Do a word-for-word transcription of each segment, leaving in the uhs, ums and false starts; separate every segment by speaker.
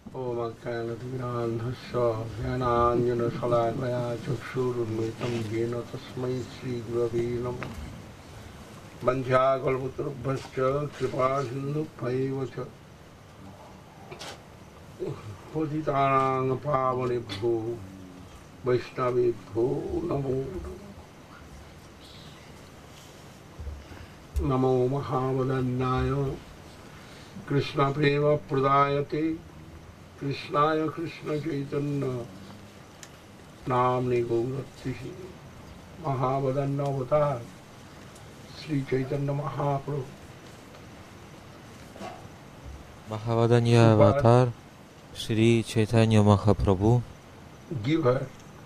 Speaker 1: ओमज्ञानतिमिरान्धस्य ज्ञानाञ्जनशलाकया चक्षुरुन्मिलितं येन तस्मै श्रीगुरवे नमः। वञ्चाकल्पतरुभ्यश्च कृपासिन्धुभ्यैव च पतितानां पावनेभ्यो वैष्णवेभ्यो नमो नमः। नमो महावदन्नाय कृष्णप्रेमप्रदायते कृष्णाय कृष्ण चैतन्य नाम्ने गौरतिः महावदन्न अवतार श्री चैतन्य महाप्रभु।
Speaker 2: Махаваданья Аватар, Шри Чайтанья Махапрабху,
Speaker 1: Giver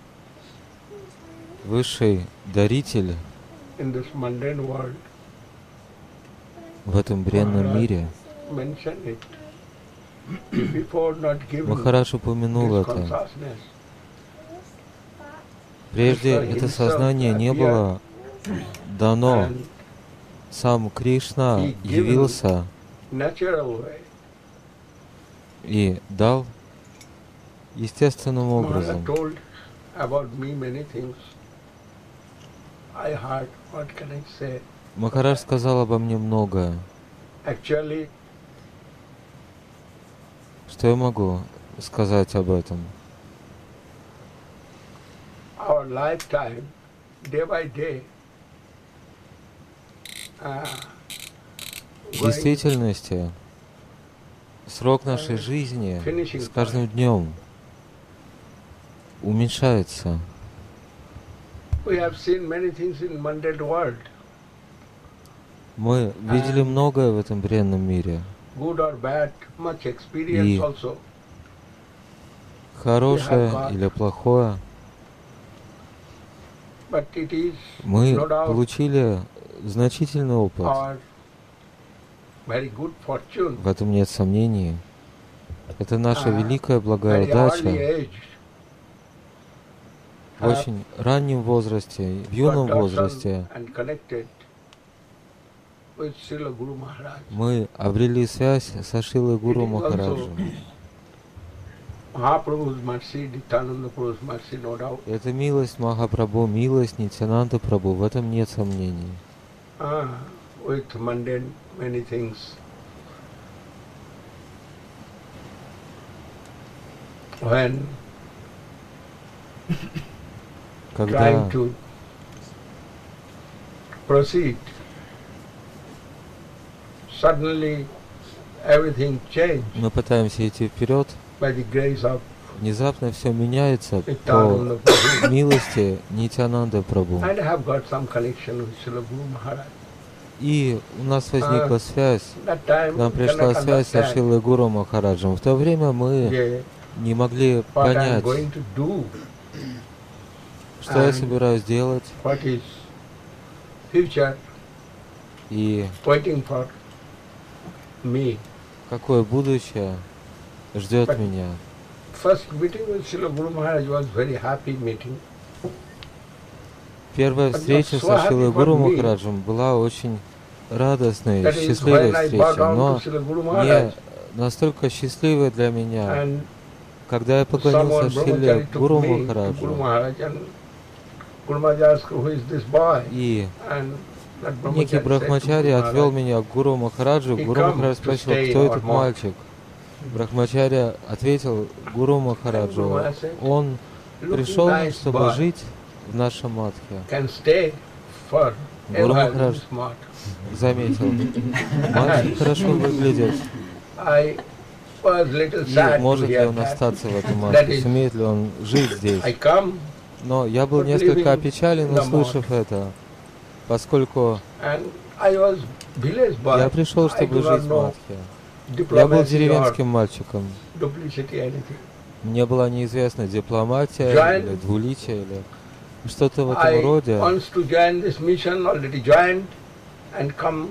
Speaker 2: высший даритель
Speaker 1: in this mundane world,
Speaker 2: в этом бренном мире.
Speaker 1: mentioned it. Before not giving
Speaker 2: Махарадж упомянул
Speaker 1: this
Speaker 2: это.
Speaker 1: consciousness,
Speaker 2: Прежде это сознание не было дано.
Speaker 1: and
Speaker 2: Сам Кришна
Speaker 1: he given
Speaker 2: явился
Speaker 1: natural way.
Speaker 2: и дал естественным
Speaker 1: Maharaj
Speaker 2: образом.
Speaker 1: told about me many things. I heard, what can I say?
Speaker 2: Махарадж сказал обо мне многое.
Speaker 1: Actually,
Speaker 2: Что я могу сказать об этом?
Speaker 1: our lifetime, day by day, uh,
Speaker 2: В
Speaker 1: going,
Speaker 2: действительности, срок нашей жизни с каждым днем уменьшается.
Speaker 1: we have seen many things in mundane world,
Speaker 2: Мы видели многое в этом бренном мире.
Speaker 1: good or bad, much experience
Speaker 2: И
Speaker 1: also.
Speaker 2: хорошее или плохое.
Speaker 1: But it is
Speaker 2: Мы
Speaker 1: no doubt
Speaker 2: получили значительный опыт.
Speaker 1: our very good fortune,
Speaker 2: В этом нет сомнений. Это наша
Speaker 1: uh,
Speaker 2: великая благая
Speaker 1: very early
Speaker 2: удача.
Speaker 1: age,
Speaker 2: В очень раннем возрасте, в юном возрасте
Speaker 1: and connected with Srila Guru Maharaj.
Speaker 2: мы обрели связь со Шрилой Гуру Махараджем.
Speaker 1: Mahaprabhu's mercy, Nityananda Prabhu's mercy, no doubt.
Speaker 2: Это милость Махапрабху, милость Нитьянанда Прабху, в этом нет сомнений.
Speaker 1: Ah, with mundane many things. When
Speaker 2: Когда
Speaker 1: trying to proceed, suddenly everything changed
Speaker 2: мы пытаемся идти вперед,
Speaker 1: by the grace of
Speaker 2: внезапно все меняется
Speaker 1: Nityananda
Speaker 2: по
Speaker 1: Prabhu.
Speaker 2: милости Нитьянанда Прабху.
Speaker 1: And I have got some connection with Srila Guru Maharaj.
Speaker 2: И у нас возникла связь,
Speaker 1: That time
Speaker 2: к нам
Speaker 1: we
Speaker 2: пришла
Speaker 1: cannot
Speaker 2: связь со
Speaker 1: understand
Speaker 2: Шрилой Гуру Махараджем. В то время мы
Speaker 1: yeah,
Speaker 2: не могли
Speaker 1: what I am
Speaker 2: понять,
Speaker 1: going to do,
Speaker 2: что я
Speaker 1: and
Speaker 2: собираюсь делать
Speaker 1: what is future
Speaker 2: и
Speaker 1: waiting for me.
Speaker 2: какое будущее ждет
Speaker 1: But
Speaker 2: меня.
Speaker 1: first meeting with Srila Guru Maharaj was very happy meeting.
Speaker 2: Первая
Speaker 1: But
Speaker 2: встреча
Speaker 1: was so
Speaker 2: со
Speaker 1: happy
Speaker 2: Шрилой
Speaker 1: for
Speaker 2: Гуру
Speaker 1: me.
Speaker 2: Махараджем была очень радостной,
Speaker 1: That is
Speaker 2: счастливой
Speaker 1: when I bowed
Speaker 2: встречей,
Speaker 1: down to
Speaker 2: но
Speaker 1: Srila Guru
Speaker 2: не
Speaker 1: Maharaj
Speaker 2: настолько счастливой для меня,
Speaker 1: and
Speaker 2: когда я поклонился
Speaker 1: someone
Speaker 2: Шриле
Speaker 1: brahmachari took
Speaker 2: Гуру
Speaker 1: me to Guru
Speaker 2: Махараджу,
Speaker 1: Maharaj and Guru Maharaj asked, who is this boy?
Speaker 2: и
Speaker 1: And that
Speaker 2: некий
Speaker 1: brahmachari said to
Speaker 2: брахмачари
Speaker 1: Guru
Speaker 2: отвел
Speaker 1: Maharaj,
Speaker 2: меня к Гуру Махараджу.
Speaker 1: He
Speaker 2: Гуру
Speaker 1: come
Speaker 2: Махарадж
Speaker 1: to
Speaker 2: спросил,
Speaker 1: stay
Speaker 2: кто
Speaker 1: or
Speaker 2: этот
Speaker 1: not?
Speaker 2: мальчик. Брахмачаря ответил Гуру Махараджу,
Speaker 1: Guru Maharaj said,
Speaker 2: он
Speaker 1: looking
Speaker 2: пришел,
Speaker 1: nice
Speaker 2: чтобы
Speaker 1: boy,
Speaker 2: жить в нашем матхе.
Speaker 1: can stay for
Speaker 2: Гуру
Speaker 1: ever in
Speaker 2: Махарадж
Speaker 1: this mart.
Speaker 2: заметил, мальчик хорошо выглядит,
Speaker 1: I was little
Speaker 2: и
Speaker 1: sad to
Speaker 2: может ли
Speaker 1: hear
Speaker 2: он
Speaker 1: that.
Speaker 2: остаться в этом
Speaker 1: That
Speaker 2: матхе,
Speaker 1: is,
Speaker 2: сумеет ли он жить здесь.
Speaker 1: I come
Speaker 2: Но я был
Speaker 1: but
Speaker 2: несколько
Speaker 1: living
Speaker 2: опечален,
Speaker 1: in the
Speaker 2: услышав это, поскольку
Speaker 1: and I was village boy.
Speaker 2: я пришел,
Speaker 1: I
Speaker 2: чтобы
Speaker 1: do not
Speaker 2: жить в
Speaker 1: know
Speaker 2: матхе. Я был
Speaker 1: diplomacy or
Speaker 2: деревенским мальчиком.
Speaker 1: duplicity, anything.
Speaker 2: Мне была неизвестна дипломатия
Speaker 1: Join.
Speaker 2: или двуличие, или что-то в этом
Speaker 1: I
Speaker 2: роде.
Speaker 1: wants to join this mission, already joined, and come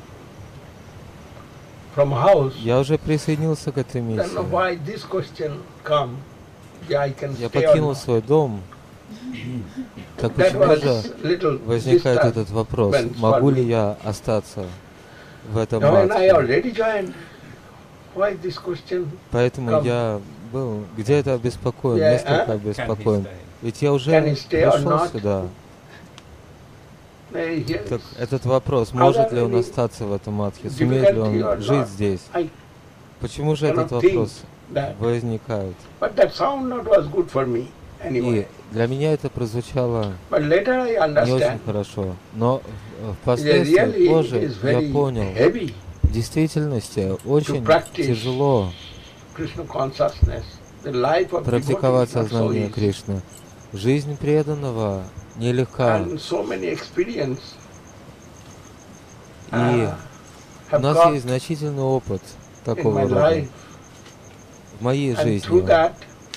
Speaker 1: from house.
Speaker 2: Я уже присоединился к этой
Speaker 1: Then
Speaker 2: миссии.
Speaker 1: why this question come? Yeah, I can
Speaker 2: Я
Speaker 1: stay or
Speaker 2: покинул
Speaker 1: not.
Speaker 2: свой дом. Так
Speaker 1: That
Speaker 2: почему
Speaker 1: was
Speaker 2: же
Speaker 1: little
Speaker 2: возникает
Speaker 1: disturbance
Speaker 2: этот вопрос?
Speaker 1: for
Speaker 2: Могу ли
Speaker 1: me.
Speaker 2: я остаться в этом
Speaker 1: Now when I
Speaker 2: матхе?
Speaker 1: already joined, Why this question?
Speaker 2: Поэтому
Speaker 1: Come.
Speaker 2: я был где-то обеспокоен,
Speaker 1: Yeah,
Speaker 2: несколько
Speaker 1: а?
Speaker 2: обеспокоен.
Speaker 3: Can he stay?
Speaker 2: Ведь я уже
Speaker 1: Can he stay or
Speaker 2: пришел
Speaker 1: not?
Speaker 2: сюда.
Speaker 1: Hey, here
Speaker 2: Так
Speaker 1: is
Speaker 2: этот вопрос, может ли он
Speaker 1: any
Speaker 2: остаться в этом матхе, сумеет ли
Speaker 1: difficulty or
Speaker 2: он жить
Speaker 1: not?
Speaker 2: здесь?
Speaker 1: I
Speaker 2: Почему же
Speaker 1: cannot
Speaker 2: этот
Speaker 1: think
Speaker 2: вопрос
Speaker 1: that.
Speaker 2: возникает?
Speaker 1: But that sound not was good for me anyway.
Speaker 2: И для меня это прозвучало
Speaker 1: But later I
Speaker 2: не очень
Speaker 1: understand.
Speaker 2: хорошо. Но
Speaker 1: Yeah,
Speaker 2: э, впоследствии,
Speaker 1: really, it
Speaker 2: позже,
Speaker 1: is
Speaker 2: я
Speaker 1: very
Speaker 2: понял,
Speaker 1: heavy.
Speaker 2: в действительности очень
Speaker 1: practice
Speaker 2: тяжело
Speaker 1: Krishna consciousness. The life of
Speaker 2: практиковать
Speaker 1: devotee is not so
Speaker 2: сознание
Speaker 1: easy.
Speaker 2: Кришны. Жизнь преданного нелегка.
Speaker 1: And so many experience
Speaker 2: И
Speaker 1: uh,
Speaker 2: у
Speaker 1: have
Speaker 2: нас
Speaker 1: got
Speaker 2: есть значительный опыт
Speaker 1: in
Speaker 2: такого
Speaker 1: my
Speaker 2: рода
Speaker 1: life.
Speaker 2: в моей
Speaker 1: And through
Speaker 2: жизни.
Speaker 1: that,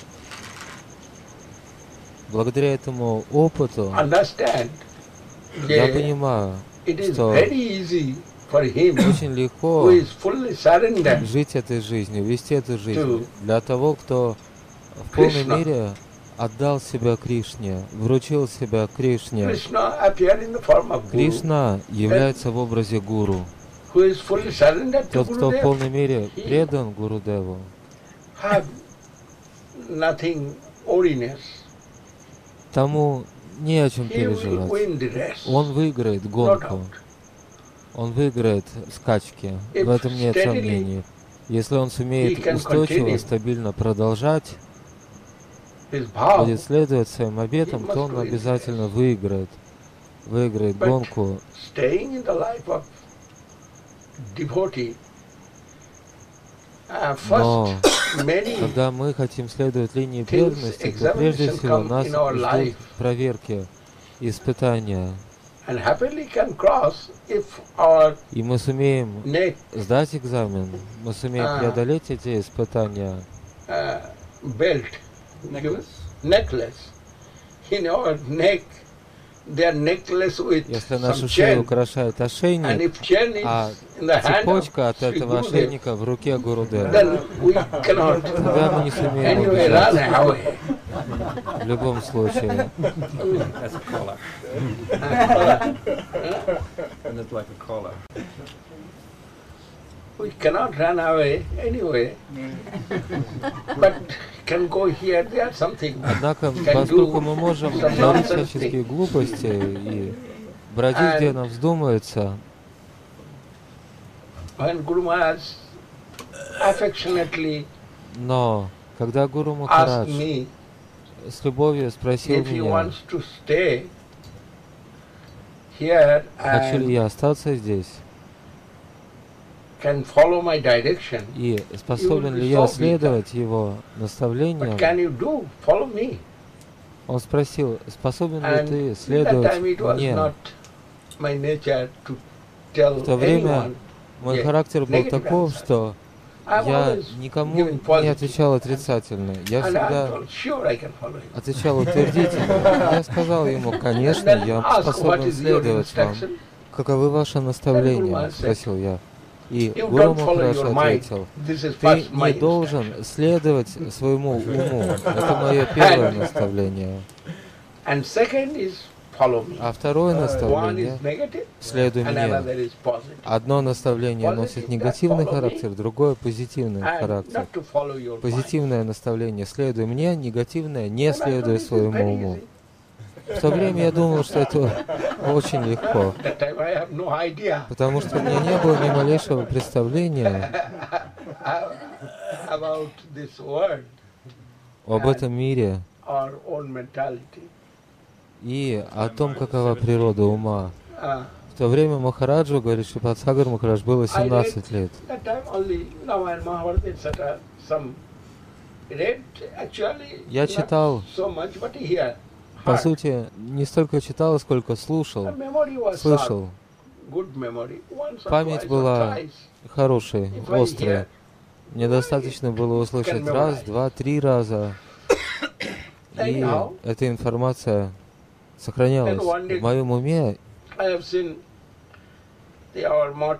Speaker 2: Благодаря этому опыту
Speaker 1: understand
Speaker 2: я
Speaker 1: that
Speaker 2: понимаю,
Speaker 1: it is
Speaker 2: что
Speaker 1: very easy for him
Speaker 2: очень
Speaker 1: who
Speaker 2: легко
Speaker 1: is fully surrendered
Speaker 2: жить этой жизнью, вести эту жизнь
Speaker 1: to
Speaker 2: для того, кто в полной
Speaker 1: Krishna.
Speaker 2: мере отдал себя Кришне, вручил себя Кришне.
Speaker 1: Krishna appear in the form of Guru,
Speaker 2: Кришна является в образе гуру.
Speaker 1: who is fully surrendered to
Speaker 2: Тот, кто в
Speaker 1: Gurudev,
Speaker 2: полной мере
Speaker 1: he
Speaker 2: предан Гурудеву,
Speaker 1: have nothing ordinance.
Speaker 2: тому не о чем
Speaker 1: He will
Speaker 2: переживать.
Speaker 1: win the race.
Speaker 2: Он выиграет
Speaker 1: No
Speaker 2: гонку,
Speaker 1: doubt.
Speaker 2: он выиграет скачки,
Speaker 1: If
Speaker 2: в этом нет
Speaker 1: steadily
Speaker 2: сомнений. Если он сумеет
Speaker 1: he can
Speaker 2: устойчиво,
Speaker 1: continue
Speaker 2: стабильно продолжать,
Speaker 1: his vow,
Speaker 2: будет следовать своим обетам,
Speaker 1: he
Speaker 2: то
Speaker 1: must
Speaker 2: он
Speaker 1: win the
Speaker 2: обязательно выиграет, выиграет
Speaker 1: But
Speaker 2: гонку.
Speaker 1: staying in the life of devotee, uh,
Speaker 2: Но
Speaker 1: first, many
Speaker 2: когда мы хотим следовать линии
Speaker 1: things,
Speaker 2: преданности, то прежде
Speaker 1: examination
Speaker 2: всего
Speaker 1: come
Speaker 2: нас
Speaker 1: in our
Speaker 2: ждут
Speaker 1: life.
Speaker 2: проверки, испытания.
Speaker 1: and happily can cross if our
Speaker 2: И мы сумеем
Speaker 1: neck,
Speaker 2: сдать экзамен, мы сумеем
Speaker 1: А.
Speaker 2: преодолеть эти испытания.
Speaker 1: uh, belt,
Speaker 3: Necklace.
Speaker 1: necklace, in our neck, they are necklace with
Speaker 2: Если
Speaker 1: some
Speaker 2: нашу шею
Speaker 1: chain,
Speaker 2: украшает
Speaker 1: and
Speaker 2: ошейник,
Speaker 1: if chain is
Speaker 2: а
Speaker 1: in the hand of
Speaker 2: цепочка от
Speaker 1: Sri
Speaker 2: этого
Speaker 1: Gurudev,
Speaker 2: ошейника в руке Гурудева,
Speaker 1: then we cannot
Speaker 2: тогда мы не сумеем
Speaker 1: anyway run
Speaker 2: убежать.
Speaker 1: away.
Speaker 2: В любом случае.
Speaker 3: That's a collar. And it's like a collar.
Speaker 1: We cannot run away anyway, but can go here, there, something.
Speaker 2: Однако,
Speaker 1: Can
Speaker 2: поскольку
Speaker 1: do
Speaker 2: мы можем
Speaker 1: some
Speaker 2: творить
Speaker 1: nonsense
Speaker 2: всяческие
Speaker 1: thing.
Speaker 2: глупости и бродить, где
Speaker 1: And-
Speaker 2: нам вздумается,
Speaker 1: When Guru Maharaj affectionately
Speaker 2: но когда Гуру
Speaker 1: asked
Speaker 2: Махарадж
Speaker 1: me
Speaker 2: с любовью спросил
Speaker 1: if he
Speaker 2: меня,
Speaker 1: wants to stay here
Speaker 2: хочу ли
Speaker 1: and
Speaker 2: я остаться здесь
Speaker 1: can follow my direction,
Speaker 2: и способен
Speaker 1: be
Speaker 2: ли я
Speaker 1: so
Speaker 2: следовать его
Speaker 1: but
Speaker 2: наставлениям,
Speaker 1: can you do? Follow me.
Speaker 2: он спросил, способен ли
Speaker 1: And
Speaker 2: ты
Speaker 1: that
Speaker 2: следовать
Speaker 1: time it was
Speaker 2: мне.
Speaker 1: not my nature to tell
Speaker 2: В то время
Speaker 1: anyone.
Speaker 2: мой
Speaker 1: yeah,
Speaker 2: характер был
Speaker 1: negative
Speaker 2: таков,
Speaker 1: answer.
Speaker 2: что
Speaker 1: I'm
Speaker 2: я
Speaker 1: always
Speaker 2: никому
Speaker 1: giving
Speaker 2: не
Speaker 1: positive.
Speaker 2: отвечал отрицательно. Я
Speaker 1: And I
Speaker 2: всегда
Speaker 1: told, sure I can follow you.
Speaker 2: отвечал утвердительно. Я сказал ему, конечно,
Speaker 1: And then
Speaker 2: я
Speaker 1: ask what
Speaker 2: способен
Speaker 1: is your
Speaker 2: следовать вам.
Speaker 1: instruction.
Speaker 2: Каковы ваши наставления?
Speaker 1: Maharaj said,
Speaker 2: Спросил я. И
Speaker 1: You
Speaker 2: Гуру
Speaker 1: don't follow
Speaker 2: Махарадж
Speaker 1: your mind.
Speaker 2: ответил,
Speaker 1: This is
Speaker 2: ты
Speaker 1: first my
Speaker 2: не должен
Speaker 1: instruction.
Speaker 2: следовать своему уму. Это мое первое наставление.
Speaker 1: And second is follow me.
Speaker 2: А второе
Speaker 1: One
Speaker 2: наставление
Speaker 1: is negative
Speaker 2: следуй
Speaker 1: and
Speaker 2: мне.
Speaker 1: another is positive.
Speaker 2: Одно наставление носит негативный характер, другое позитивный
Speaker 1: And
Speaker 2: характер.
Speaker 1: not to follow your mind.
Speaker 2: Позитивное наставление следуй мне, негативное не
Speaker 1: And I thought
Speaker 2: следуй
Speaker 1: this is
Speaker 2: своему
Speaker 1: very
Speaker 2: уму.
Speaker 1: easy.
Speaker 2: В то время я думал, что это очень легко,
Speaker 1: That time I have no idea
Speaker 2: потому что у меня не было ни малейшего представления
Speaker 1: about this world,
Speaker 2: об этом мире
Speaker 1: our own mentality.
Speaker 2: и о том, какова природа ума.
Speaker 1: Uh,
Speaker 2: В то время Махараджу, говорит, что Сагар Махарадж было семнадцать лет.
Speaker 1: that time only Ramayana, Mahabharata, et cetera. Some read actually
Speaker 2: Я
Speaker 1: not
Speaker 2: читал,
Speaker 1: so much, but here.
Speaker 2: по сути, не столько читал, сколько слушал,
Speaker 1: Memory was
Speaker 2: слышал.
Speaker 1: sharp, good memory. Once or
Speaker 2: Память
Speaker 1: twice or
Speaker 2: была
Speaker 1: thrice.
Speaker 2: хорошей,
Speaker 1: If I
Speaker 2: острой.
Speaker 1: hear,
Speaker 2: Мне достаточно было услышать раз, два, три раза. И
Speaker 1: anyhow,
Speaker 2: эта информация сохранялась в моем уме.
Speaker 1: I have seen the our mott.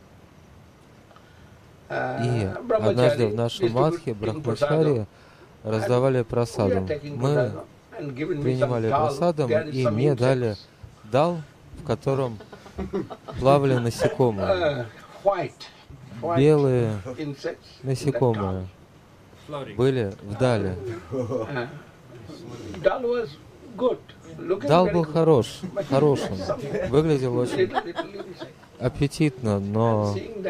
Speaker 2: И однажды в нашем матхе Брахмачари раздавали просадом. Мы принимали просадом, и мне дали дал, в котором плавали насекомые.
Speaker 1: white,
Speaker 2: белые насекомые были вдали. Дал был хорош, хорошим, выглядел очень аппетитно, но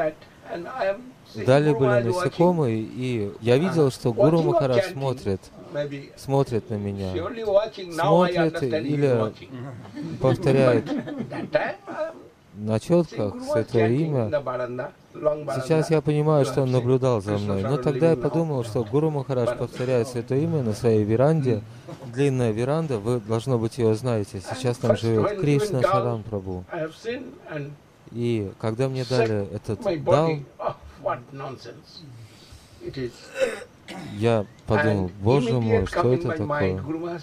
Speaker 2: вдали были насекомые, и я видел, что Гуру Махарадж смотрит, смотрит на меня, смотрит или повторяет на четках Святое Имя. Сейчас я понимаю, что он наблюдал за мной, но тогда я подумал, что Гуру Махарадж повторяет Святое Имя на своей веранде. Длинная веранда, вы, должно быть, ее знаете. Сейчас там живет Кришна Шаран Прабху. И когда мне дали этот дал, я подумал, боже мой, что это такое?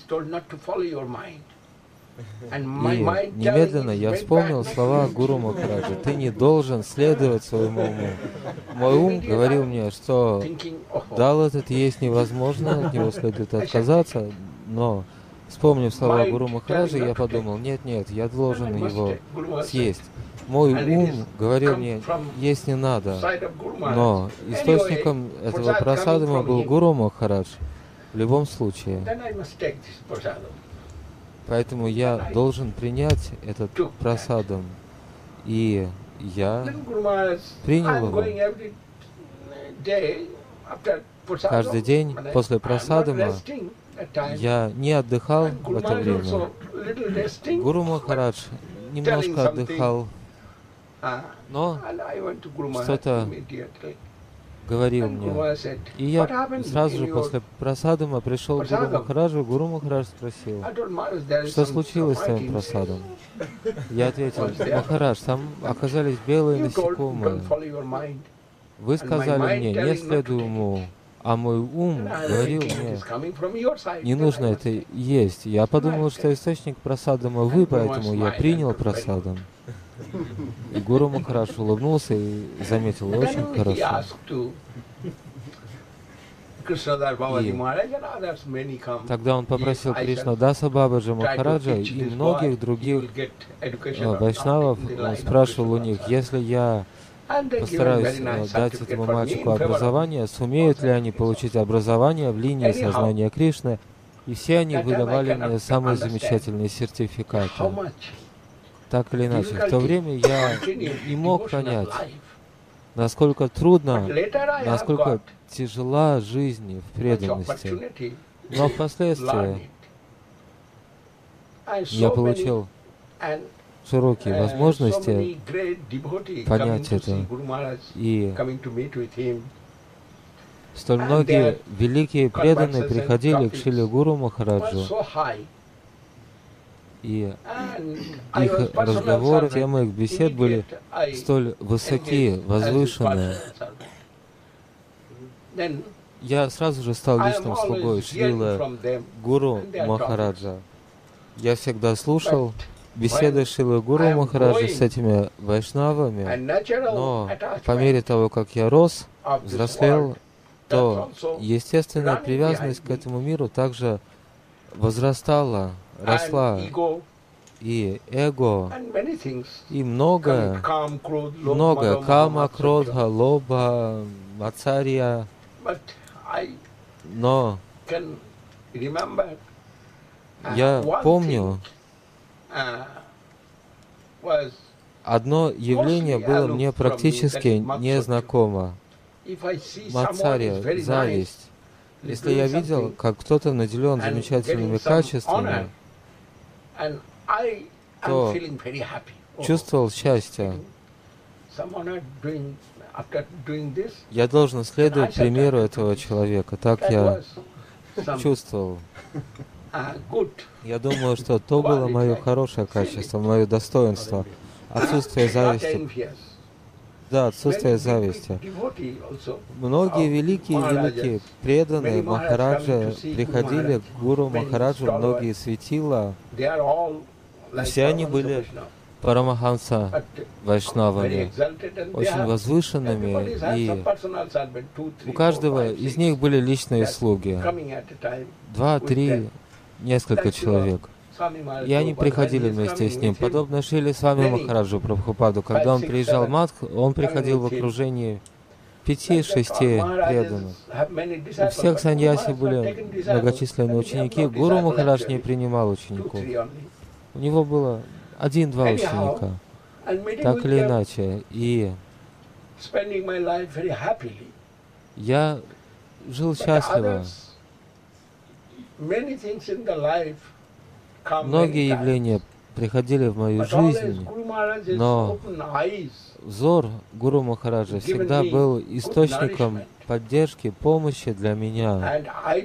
Speaker 2: И немедленно я вспомнил слова Гуру Махараджа: ты не должен следовать своему уму. Мой ум говорил мне, что дал этот есть невозможно, от него следует отказаться, но, вспомнив слова Гуру Махараджа, я подумал, нет-нет, я должен его съесть. Мой ум говорил мне, есть не надо, но источником этого прасадама был Гуру Махарадж в любом случае. Поэтому я должен принять этот прасадам, и я принял его. Каждый день после прасадама я не отдыхал в это время. Гуру Махарадж немножко отдыхал, но что-то говорил мне. И я сразу же после прасадама пришел к Гуру Махараджу. Гуру Махарадж спросил, что случилось с твоим прасадом? Я ответил, Махарадж, там оказались белые насекомые. Вы сказали мне, не следуй уму, а мой ум говорил мне, не нужно это есть. Я подумал, что источник прасадама вы, поэтому я принял прасадам. И Гуру Махарадж улыбнулся и заметил, очень хорошо. И тогда он попросил Кришнадаса Бабаджи Махараджа и многих других вайшнавов, он спрашивал у них, если я постараюсь дать этому мальчику образование, сумеют ли они получить образование в линии сознания Кришны, и все они выдавали мне самые замечательные сертификаты. Так или иначе, в то время я не мог понять, насколько трудно, насколько тяжела жизнь в преданности. Но впоследствии я получил широкие возможности понять это. И столь многие великие преданные приходили к Шриле Гуру Махараджу. И их разговоры, темы их бесед были столь высокие, возвышенные. Я сразу же стал личным слугой Шрилы Гуру Махараджа. Я всегда слушал беседы Шрилы Гуру Махараджа с этими вайшнавами, но по мере того, как я рос, взрослел, то естественная привязанность к этому миру также возрастала, росла, и эго, и многое, многое, кама, кродха, лоба, мацарья, но я помню, одно явление было мне практически незнакомо. Мацарья, зависть. Если я видел, как кто-то наделен замечательными качествами, то чувствовал счастье. Я должен следовать примеру этого человека. Так я чувствовал. Я думаю, что то было мое хорошее качество, мое достоинство. Отсутствие зависти. Да, отсутствие зависти. Многие великие-великие преданные Махараджа приходили к Гуру Махараджу, многие светила. Все они были парамахамса вайшнавами, очень возвышенными, и у каждого из них были личные слуги. Два, три, несколько человек. И они приходили вместе с ним. Подобно Шриле Свами Махараджу Прабхупаду. Когда он приезжал в Мадх, он приходил в окружении пяти-шести преданных. У всех саньяси были многочисленные ученики. Гуру Махарадж не принимал учеников. У него было один-два ученика. Так или иначе. И я жил счастливо. Многие явления приходили в мою жизнь, но взор Гуру Махараджа всегда был источником поддержки, помощи для меня.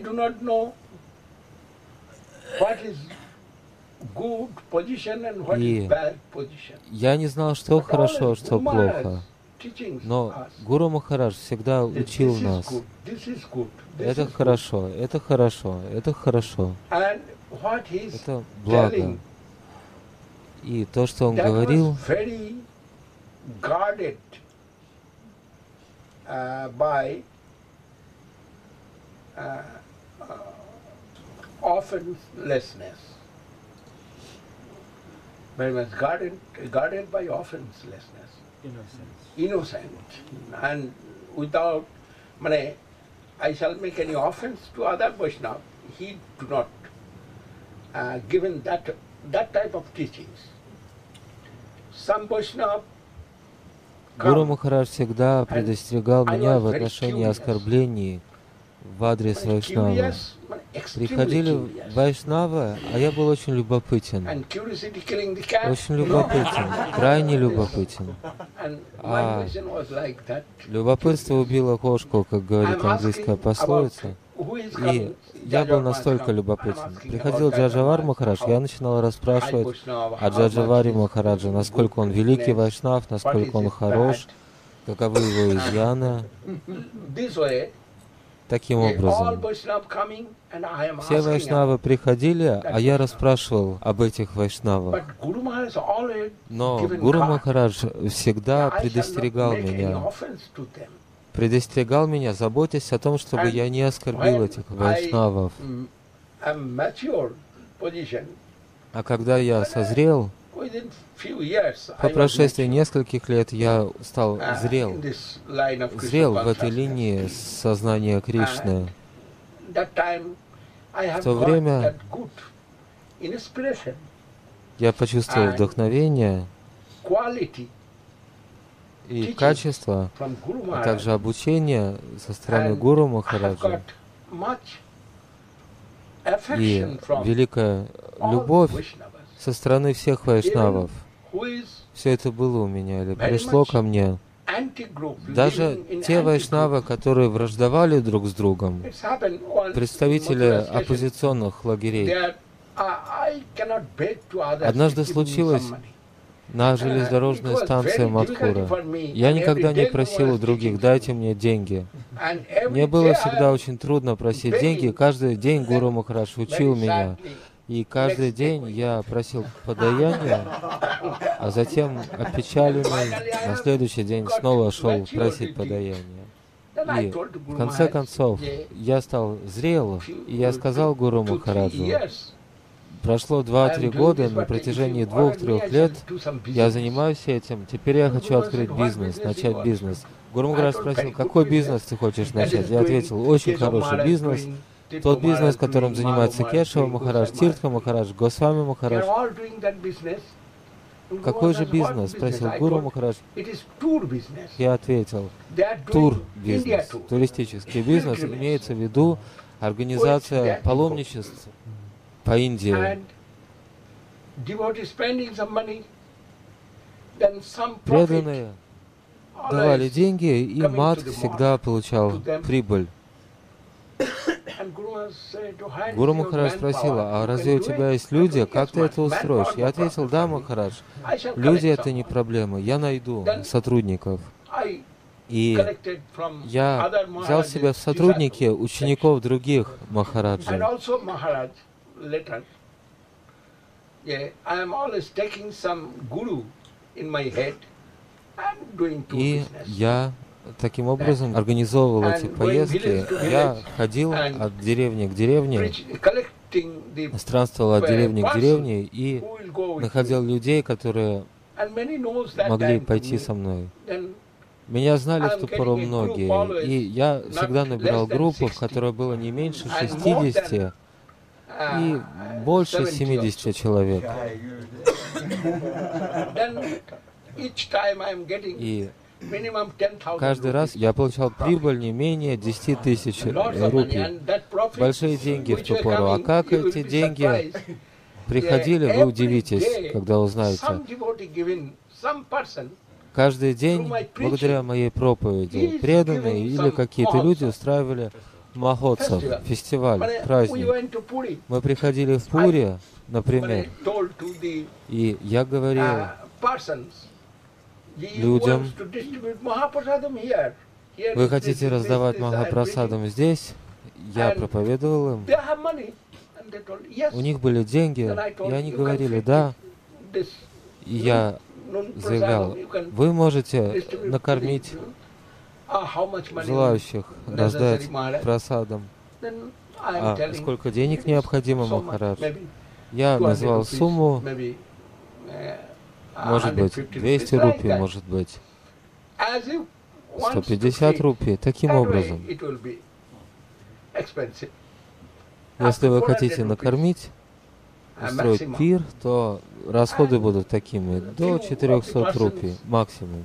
Speaker 2: И я не знал, что хорошо, что плохо. Но Гуру Махарадж всегда учил нас. Это хорошо, это хорошо, это хорошо. Это благо. И то, что он говорил,
Speaker 1: very much guarded, guarded by offenselessness,
Speaker 3: Innocence.
Speaker 1: innocent, and without, mane, I shall make any offense to other Vaishnava. He do not uh, given that that type of teachings. Some Vaishnava.
Speaker 2: Гуру Махарадж всегда предостерегал меня в отношении оскорблений в адрес Вайшнава. Приходили Вайшнавы, а я был очень любопытен. Очень любопытен, крайне любопытен. А любопытство убило кошку, как говорит английская пословица. И я был настолько любопытен. Приходил Джаджавар Махарадж, я начинал расспрашивать о Джаджаваре Махараджа, насколько он великий вайшнав, насколько он хорош, каковы его изъяны. Таким образом, все вайшнавы приходили, а я расспрашивал об этих вайшнавах. Но Гуру Махарадж всегда предостерегал меня, предостерегал меня, заботясь о том, чтобы я не оскорбил этих вайшнавов. А когда я созрел, по прошествии нескольких лет я стал зрел, зрел в этой линии сознания Кришны. В то время я почувствовал вдохновение и качество, а также обучение со стороны Гуру Махараджа и великая любовь со стороны всех вайшнавов. Все это было у меня, или пришло ко мне. Даже те вайшнавы, которые враждовали друг с другом, представители оппозиционных лагерей. Однажды случилось на железнодорожной станции Мадхура. Я никогда не просил у других: дайте мне деньги. Мне было всегда очень трудно просить деньги. Каждый день Гуру Махарадж учил меня. И каждый день я просил подаяния, а затем, опечаленный, на следующий день снова шел просить подаяния. И в конце концов я стал зрел, и я сказал Гуру Махараджу: прошло два-три года, на протяжении двух-трех лет я занимаюсь этим, теперь я хочу открыть бизнес, начать бизнес. Гуру Махарадж спросил: какой бизнес ты хочешь начать? Я ответил: очень хороший бизнес. Тот бизнес, которым занимается Кешава Махарадж, Тиртха Махарадж, Госвами Махарадж. Какой же бизнес? Спросил Гуру Махарадж. Я ответил: тур-бизнес, туристический бизнес, имеется в виду организация паломничеств по Индии. Преданные давали деньги, и мат всегда получал прибыль. Гуру Махарадж спросила: а разве у тебя есть люди? Как ты это устроишь? Я ответил: да, Махарадж, люди — это не проблема, я найду сотрудников. И я взял себе в сотрудники учеников других Махараджей. И я таким образом организовывал эти поездки. Я ходил от деревни к деревне, странствовал от деревни к деревне и находил людей, которые могли пойти со мной. Меня знали в ту пору многие, и я всегда набирал группу, в которой было не меньше шестидесяти и больше семидесяти человек. И каждый раз я получал прибыль не менее десяти тысяч рупий. Большие деньги в ту пору. А как эти деньги приходили, вы удивитесь, когда узнаете. Каждый день, благодаря моей проповеди, преданные или какие-то люди устраивали махотсав, фестиваль, праздник. Мы приходили в Пури, например, и я говорил людям: вы хотите раздавать махапрасадам здесь? Я проповедовал им. У них были деньги, и они говорили: да. И я заявлял: вы можете накормить желающих раздать прасадам. А сколько денег необходимо, Махарадж? Я назвал сумму, может быть, двести рупий, может быть, сто пятьдесят рупий, таким образом. Если вы хотите накормить, устроить пир, то расходы будут такими, до четырехсот рупий максимум.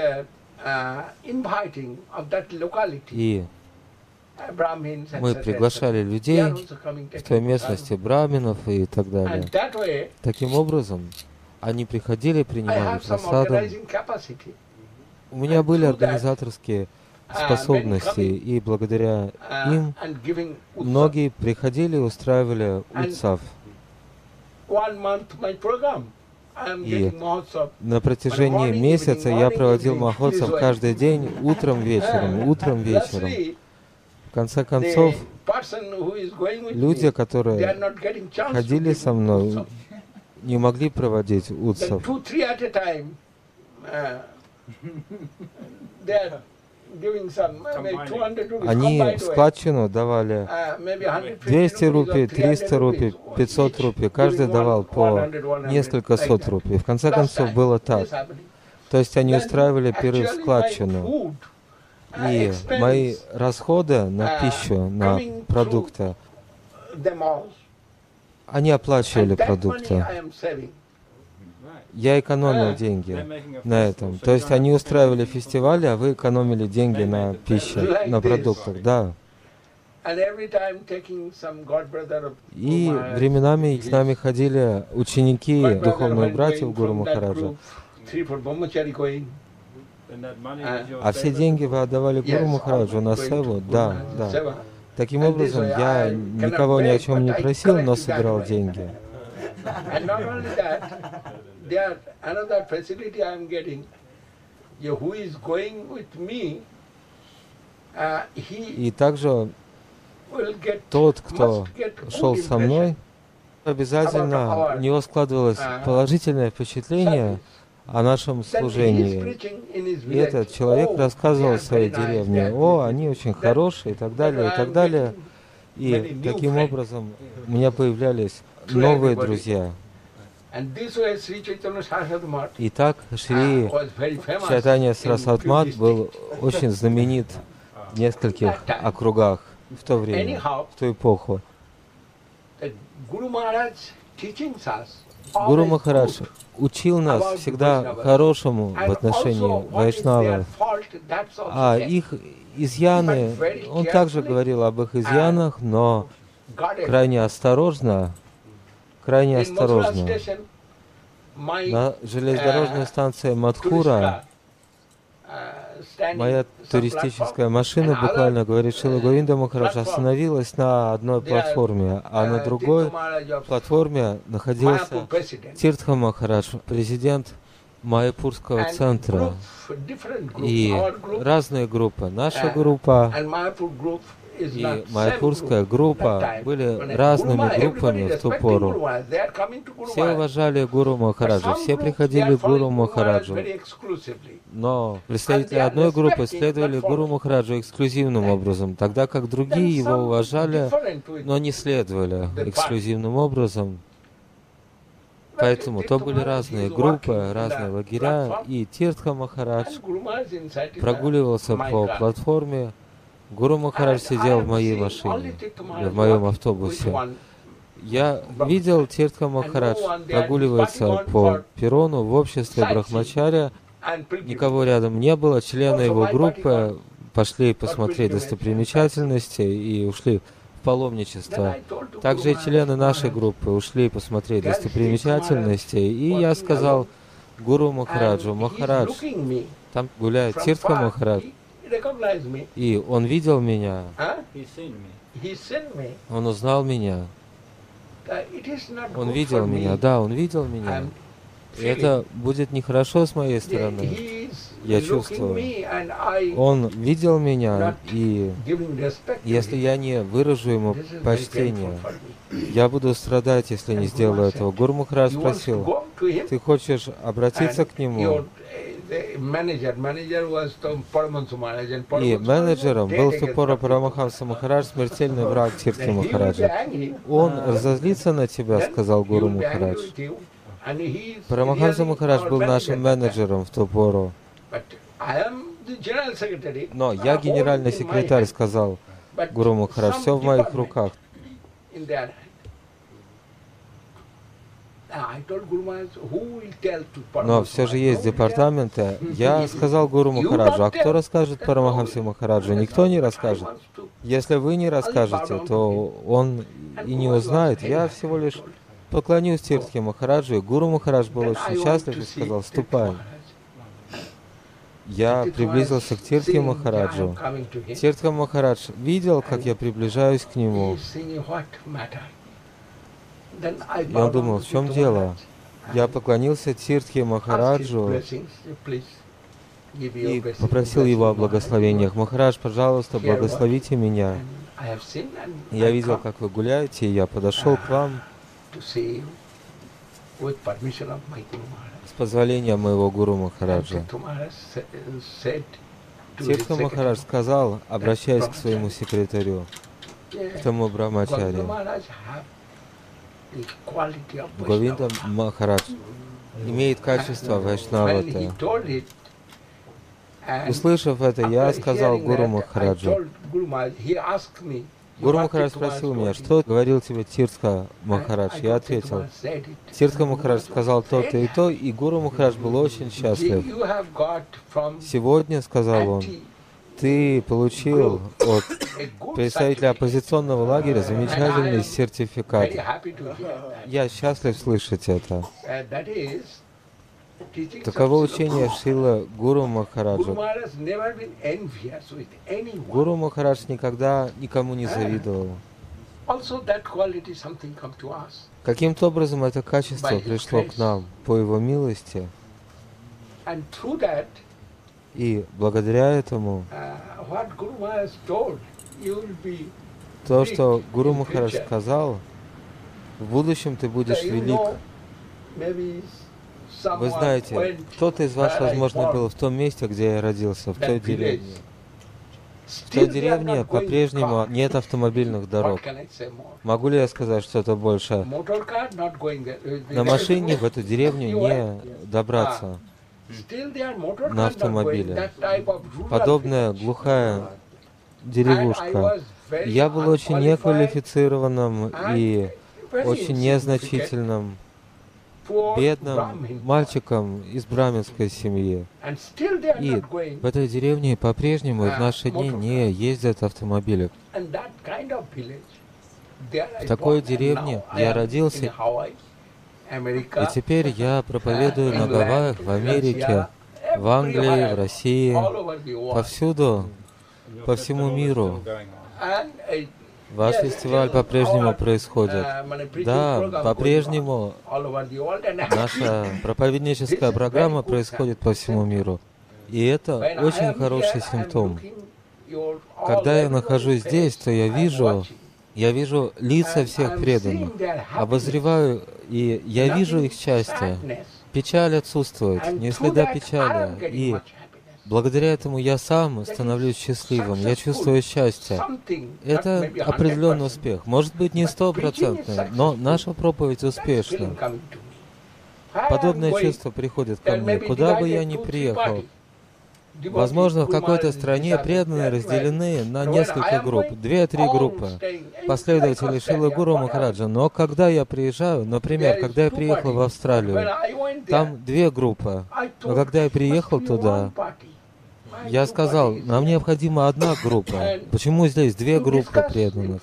Speaker 2: И мы приглашали людей в той местности, браминов и так далее. Таким образом, они приходили, принимали прасадам. У меня были организаторские способности, и благодаря им многие приходили и устраивали утсав. И на протяжении месяца я проводил махотсав каждый день, утром, вечером, утром, вечером. В конце концов, люди, которые ходили со мной, не могли проводить утсав. Они в складчину давали двести рупий, триста рупий, пятьсот рупий. Каждый давал по несколько сот рупий. В конце концов, было так. То есть они устраивали пиры в складчину. И мои расходы на пищу, на продукты, они оплачивали продукты. Я экономил деньги на этом. То есть они устраивали фестивали, а вы экономили деньги на пище, на продуктах, да. И временами с нами ходили ученики, духовных братьев Гуру Махараджа. А все деньги вы отдавали Гуру Махараджу на севу? Да, да. Таким образом, я никого ни о чем не просил, но собирал деньги.
Speaker 1: There another facility I am getting. Who is going with me? Uh, he
Speaker 2: И также тот, кто шел со мной, обязательно у него складывалось положительное впечатление о нашем служении. И этот человек рассказывал в своей деревне: о, они очень хорошие, и так далее, и так далее. И таким образом у меня появлялись новые друзья. Итак, Шри Чайтанья Сарасвати был очень знаменит в нескольких округах в то время, в ту эпоху. Гуру Махарадж учил нас всегда хорошему в отношении вайшнавов, а их изъяны, он также говорил об их изъянах, но крайне осторожно, крайне осторожно. На железнодорожной станции Мадхура моя туристическая машина, буквально говорит, Шрила Говинда Махарадж, остановилась на одной платформе, а на другой платформе находился Тиртха Махарадж, президент Майяпурского центра. И разные группы, наша группа и Майяпурская группа были разными группами в ту пору. Все уважали Гуру Махараджа, все приходили к Гуру Махараджу. Но представители одной группы следовали Гуру Махараджу эксклюзивным образом, тогда как другие его уважали, но не следовали эксклюзивным образом. Поэтому то были разные группы, разные лагеря, и Тиртха Махарадж прогуливался по платформе. Гуру Махарадж сидел в моей машине, в моем автобусе. Я видел, Тиртха Махарадж прогуливается по перрону в обществе брахмачаря. Никого рядом не было, члены его группы пошли посмотреть достопримечательности и ушли в паломничество. Также и члены нашей группы ушли посмотреть достопримечательности. И я сказал Гуру Махараджу: Махарадж, там гуляет Тиртха Махарадж, и он видел меня, он узнал меня, он видел меня, да, он видел меня. И это будет нехорошо с моей стороны. Я чувствую. Он видел меня, и если я не выражу ему почтение, я буду страдать, если не сделаю этого. Гуру Махарадж спросил: ты хочешь обратиться к нему? И менеджером был в ту пору Парамахамса Махарадж, смертельный враг Тиртхи Махараджа. Он разозлится на тебя, сказал Гуру Махарадж. Парамахамса Махарадж был нашим менеджером в ту пору. Но я генеральный секретарь, сказал Гуру Махарадж, все в моих руках. Но все же есть департаменты. Я сказал Гуру Махараджу: а кто расскажет Парамахамсе Махараджу? Никто не расскажет. Если вы не расскажете, то он и не узнает. Я всего лишь поклонюсь Тиртхе Махараджу. И Гуру Махарадж был очень счастлив и сказал: ступай. Я приблизился к Тиртхе Махараджу. Тиртха Махарадж видел, как я приближаюсь к нему. И он думал, в чем дело? Я поклонился Тиртхе Махараджу и попросил его о благословениях. Махарадж, пожалуйста, благословите меня. Я видел, как вы гуляете, и я подошел к вам с позволения моего Гуру Махараджа. Тиртха Махарадж сказал, обращаясь к своему секретарю, к тому брахмачаре: Говинда Махарадж имеет качество Вайшнавата. Услышав это, я сказал Гуру Махараджу. Гуру Махарадж спросил меня, что говорил тебе Тиртха Махарадж. Я ответил: Тиртха Махарадж сказал то-то и то, и Гуру Махарадж был очень счастлив. Сегодня, сказал он, ты получил от представителя оппозиционного лагеря замечательный сертификат. Я счастлив слышать это. Таково учение Шрила Гуру Махараджа. Гуру Махарадж никогда никому не завидовал. Каким-то образом это качество пришло к нам по его милости. И благодаря этому то, что Гуру Махарадж сказал, в будущем ты будешь велик. Вы знаете, кто-то из вас, возможно, был в том месте, где я родился, в той деревне. В той деревне по-прежнему нет автомобильных дорог. Могу ли я сказать что-то больше? На машине в эту деревню не добраться на автомобиле. Подобная глухая деревушка. Я был очень неквалифицированным и очень незначительным, бедным мальчиком из браминской семьи. И в этой деревне по-прежнему в наши дни не ездят автомобили. В такой деревне я родился, и теперь я проповедую на Гавайях, в Америке, в Англии, в России, повсюду, по всему миру. Ваш фестиваль по-прежнему происходит. Да, по-прежнему наша проповедническая программа происходит по всему миру. И это очень хороший симптом. Когда я нахожусь здесь, то я вижу, я вижу лица всех преданных, обозреваю, и я вижу их счастье. Печаль отсутствует, не следа печали. И благодаря этому я сам становлюсь счастливым, я чувствую счастье. Это определенный успех. Может быть, не стопроцентный, но наша проповедь успешна. Подобное чувство приходит ко мне, куда бы я ни приехал. Возможно, в какой-то стране преданные разделены на несколько групп, две-три группы последователей Шрилы Гуру Махараджа. Но когда я приезжаю, например, когда я приехал в Австралию, там две группы. Но когда я приехал туда, я сказал, нам необходима одна группа. Почему здесь две группы преданных?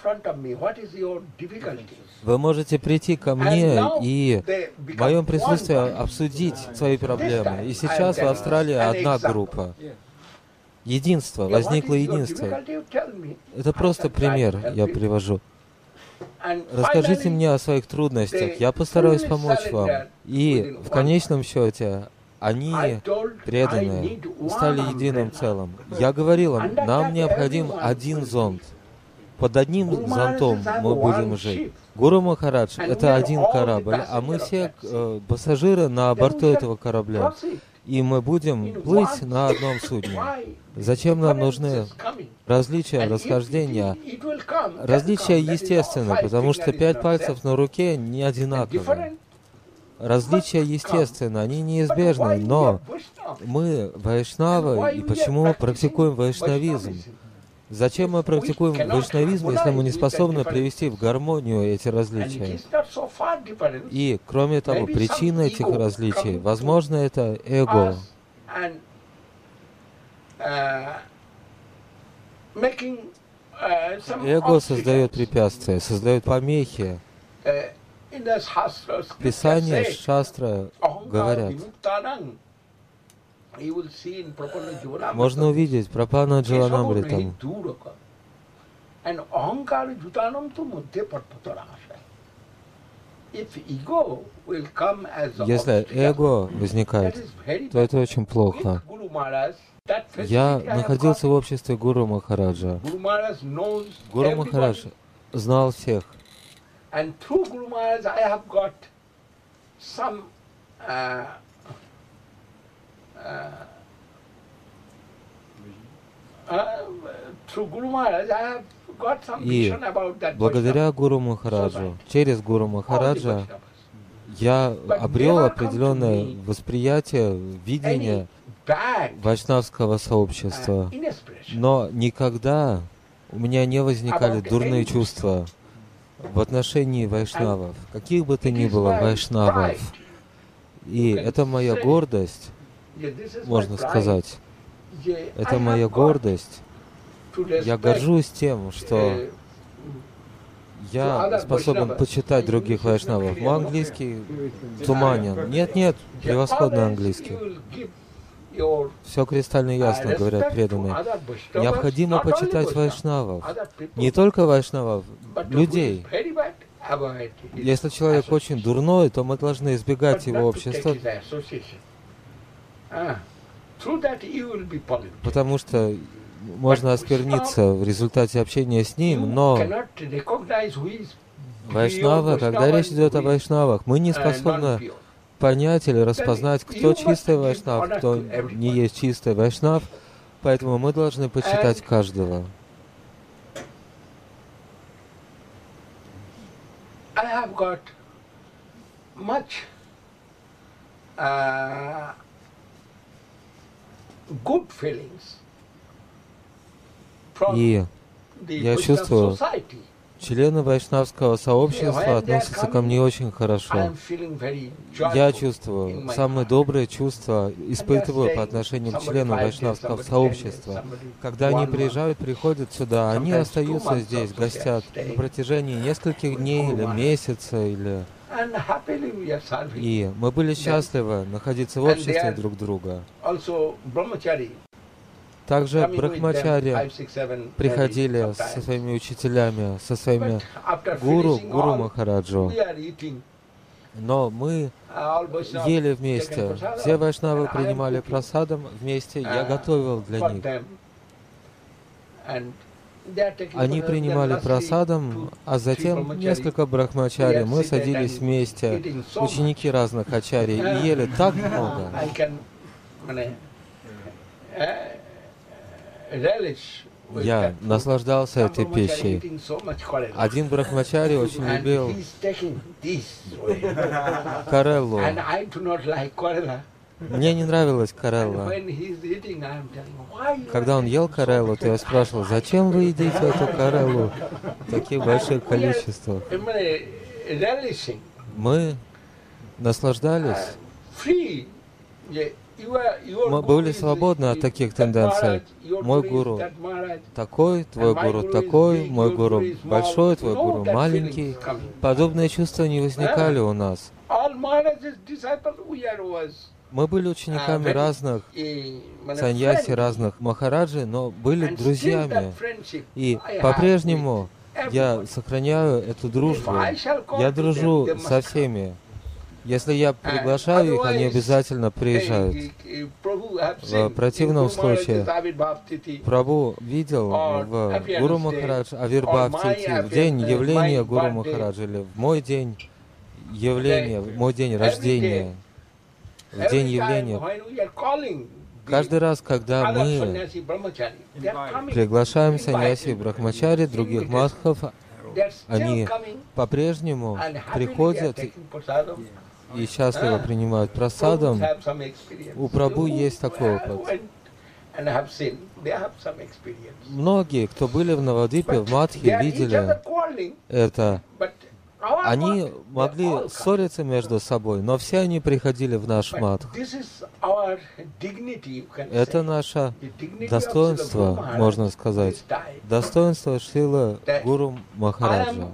Speaker 2: Вы можете прийти ко мне и в моем присутствии обсудить свои проблемы. И сейчас в Австралии одна группа. Единство, возникло единство. Это просто пример я привожу. Расскажите мне о своих трудностях, я постараюсь помочь вам. И в конечном счете они, преданные, стали единым целым. Я говорил им, нам необходим один зонт. Под одним зонтом мы будем жить. Гуру Махарадж — это один корабль, а мы все э, пассажиры на борту этого корабля. И мы будем плыть на одном судне. Зачем нам нужны различия, расхождения? Различия естественны, потому что пять пальцев на руке не одинаковы. Различия естественны, они неизбежны, но мы вайшнавы, и почему мы практикуем вайшнавизм? Зачем мы практикуем вайшнавизм, если мы не способны привести в гармонию эти различия? И, кроме того, причина этих различий, возможно, это эго. Эго создает препятствия, создает помехи. Писания Шастра говорят, можно увидеть Прапана Дживанамритам. Если эго возникает, то это очень плохо. Я находился в обществе Гуру Махараджа. Гуру Махарадж знал всех. И благодаря Гуру Махараджу, через Гуру Махараджа, я обрел определенное восприятие, видение вайшнавского сообщества. Но никогда у меня не возникали дурные чувства в отношении вайшнавов, каких бы то ни было вайшнавов. И это моя гордость, можно сказать. Это моя гордость. Я горжусь тем, что я способен почитать других вайшнавов. Мой английский туманен. Нет, нет, превосходный английский. Все кристально ясно, говорят преданные. Необходимо почитать вайшнавов. Не только вайшнавов, людей. Если человек очень дурной, то мы должны избегать его общества, потому что можно оскверниться в результате общения с ним, но вайшнава, когда речь идет о вайшнавах, мы не способны понять или распознать, кто чистый вайшнав, кто не есть чистый вайшнав, поэтому мы должны почитать каждого.
Speaker 1: I have got much uh, good feelings from
Speaker 2: И
Speaker 1: the
Speaker 2: я
Speaker 1: Vaishnava
Speaker 2: чувствую,
Speaker 1: society.
Speaker 2: члены вайшнавского сообщества относятся ко мне очень
Speaker 1: I
Speaker 2: хорошо.
Speaker 1: am feeling very
Speaker 2: Я
Speaker 1: joyful
Speaker 2: чувствую,
Speaker 1: in my
Speaker 2: самые
Speaker 1: heart.
Speaker 2: добрые чувства испытываю по отношению к членам вайшнавского сообщества. Когда они приезжают, приходят сюда, они остаются здесь, гостят на протяжении нескольких дней или месяца, или...
Speaker 1: And happily we are serving.
Speaker 2: И мы были счастливы находиться в обществе друг друга.
Speaker 1: Also brahmachari
Speaker 2: Также
Speaker 1: coming with them,
Speaker 2: брахмачари
Speaker 1: five, six, seven,
Speaker 2: приходили
Speaker 1: maybe
Speaker 2: со
Speaker 1: sometimes.
Speaker 2: своими учителями, со своими
Speaker 1: But after
Speaker 2: гуру,
Speaker 1: finishing
Speaker 2: гуру
Speaker 1: all,
Speaker 2: Махараджу.
Speaker 1: we are eating.
Speaker 2: Но мы
Speaker 1: All Vaishnavas
Speaker 2: ели
Speaker 1: taken
Speaker 2: вместе.
Speaker 1: prasada,
Speaker 2: Все вайшнавы
Speaker 1: and I am
Speaker 2: принимали
Speaker 1: cooking,
Speaker 2: прасадом вместе. Я
Speaker 1: uh,
Speaker 2: готовил для
Speaker 1: for
Speaker 2: них.
Speaker 1: them. And they are taking
Speaker 2: Они
Speaker 1: prasada,
Speaker 2: принимали
Speaker 1: then lastly
Speaker 2: прасадом,
Speaker 1: two,
Speaker 2: а
Speaker 1: three
Speaker 2: затем
Speaker 1: brahmachari,
Speaker 2: несколько брахмачари. Мы садились вместе, ученики разных ачарий, и ели так много.
Speaker 1: I can uh, relish
Speaker 2: я наслаждался этой пищей. Один брахмачари очень любил кареллу. Мне не нравилась карелла. Когда он ел кареллу, то я спрашивал, зачем вы едите эту кареллу в таких больших количествах? Мы наслаждались. Мы были свободны от таких тенденций. Мой гуру такой, твой гуру такой, мой гуру большой, твой гуру маленький. Подобные чувства не возникали у нас. Мы были учениками разных саньяси, разных махараджи, но были друзьями. И по-прежнему я сохраняю эту дружбу. Я дружу со всеми. Если я приглашаю их, они обязательно приезжают. В противном случае, Прабху видел в Гуру Махарадж Авирбхав-тити, в день явления Гуру Махараджа, или в мой день явления, в мой день рождения, в день явления. Каждый раз, когда мы приглашаем саньяси и брахмачари, других мадхов, они по-прежнему приходят и счастливо принимают прасадам. У Прабху есть такой опыт. Многие, кто были в Навадвипе, в Мадхе, видели это. Они могли ссориться между собой, но все они приходили в наш Мадх. Это наше достоинство, можно сказать. Достоинство Шрила Гуру Махараджа.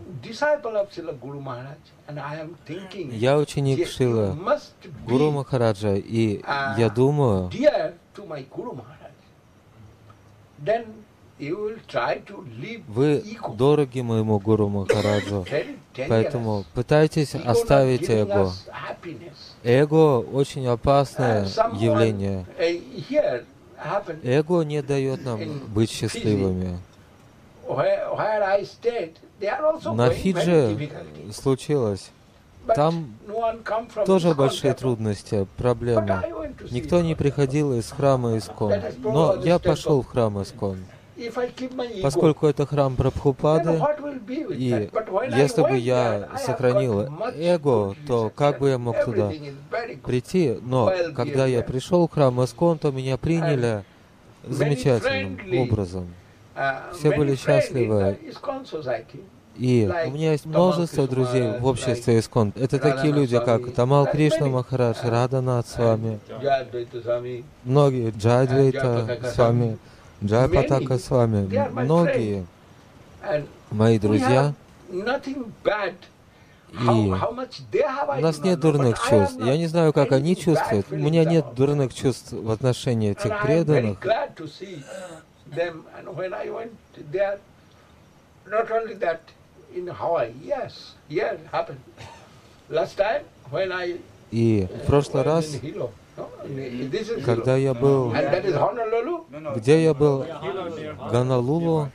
Speaker 2: Я ученик Шрила Гуру Махараджа, и я думаю, вы дороги моему Гуру Махараджу, поэтому пытайтесь оставить эго. Эго очень опасное явление. Эго не дает нам быть счастливыми. На Фиджи случилось. Там тоже большие трудности, проблемы. Никто не приходил из храма Искон. Но я пошел в храм Искон. Поскольку это храм Прабхупады, и если бы я сохранил эго, то как бы я мог туда прийти? Но когда я пришел в храм Искон, то меня приняли замечательным образом. Все были счастливы. И у меня есть множество друзей в обществе Искон. Это такие люди, как Тамал Кришна Махарадж, Радханат с вами, многие Джайдвейта с вами, Джайпатака с вами, многие мои друзья. И у нас нет дурных чувств. Я не знаю, как они чувствуют. У меня нет дурных чувств в отношении этих преданных. И в прошлый раз, когда я был... Где я был? Гонолулу,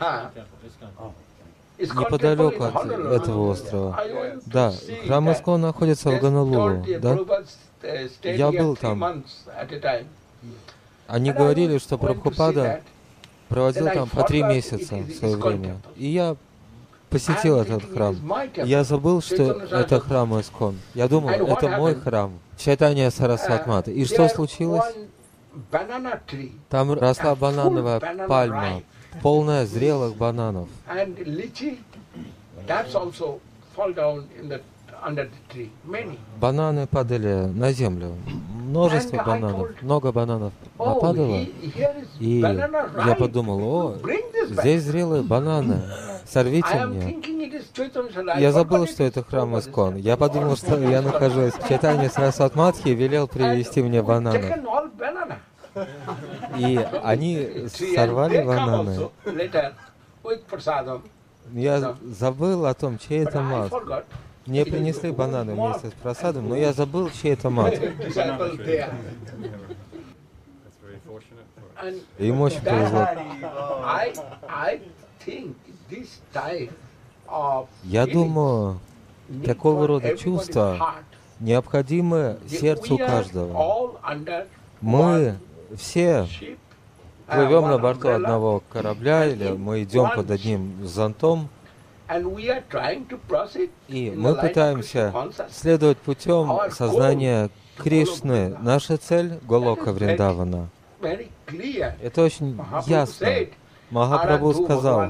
Speaker 2: неподалеку от этого острова. Да, храм Искон находится в Гонолулу, да? Я был там. Они говорили, что Прабхупада проводил там по три месяца в свое время. И я посетил этот храм. Я забыл, что это храм Искон. Я думал, это мой храм, Чайтанья Сарасвати. И что случилось? Там росла банановая пальма, полная зрелых бананов. Бананы падали на землю. Множество бананов, много бананов нападало. И я подумал, о, здесь зрелые бананы, сорвите мне. Я забыл, что это храм Искон. Я подумал, что я нахожусь в Чайтанья Сарасвати Мадхи, и велел привезти мне бананы. И они сорвали бананы. Я забыл о том, чей это мат. Мне принесли бананы вместе с просадом, но я забыл, чей это мат. Им очень повезло. Я думаю, такого рода чувства необходимы сердцу каждого. Мы все плывем на борту одного корабля, или мы идем под одним зонтом, и мы пытаемся следовать путем сознания Кришны. Наша цель — Голока Вриндавана. Это очень ясно. Махапрабху сказал,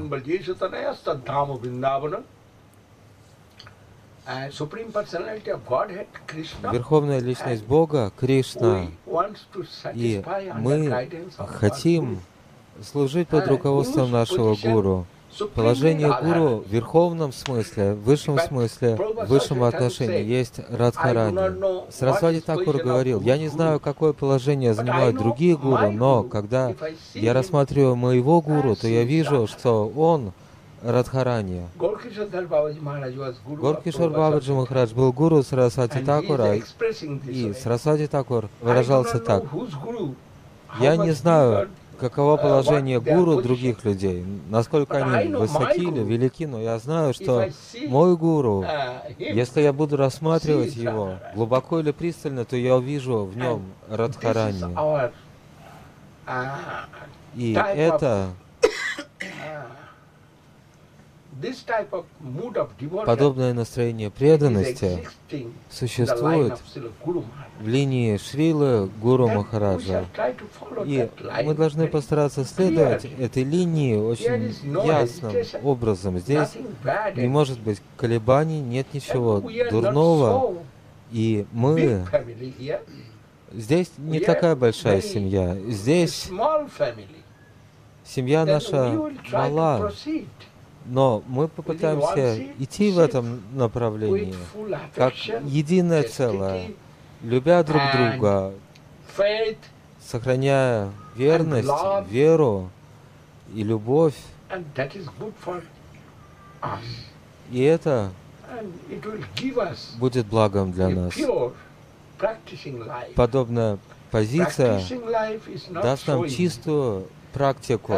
Speaker 2: Верховная Личность Бога, Кришна, и мы хотим служить под руководством нашего Гуру. Положение Гуру в верховном смысле, в высшем смысле, в высшем отношении есть Радхарани. Сарасвати Такур говорил, я не знаю, какое положение занимают другие гуру, но когда я рассматриваю моего гуру, то я вижу, что он Радхарани. Горкишор Бабаджи Махарадж был гуру Сарасвати Такура, и Сарасвати Такур выражался так: я не знаю, каково положение гуру других людей, насколько они высоки или велики, но я знаю, что мой гуру, если я буду рассматривать его глубоко или пристально, то я увижу в нем Радхарани. И это подобное настроение преданности существует в линии Шрилы Гуру Махараджа. И мы должны постараться следовать этой линии очень ясным образом. Здесь не может быть колебаний, нет ничего дурного. И мы... Здесь не такая большая семья. Здесь семья наша мала. Но мы попытаемся идти в этом направлении, как единое целое, любя друг друга, сохраняя верность, веру и любовь. И это будет благом для нас. Подобная позиция даст нам чистую практику.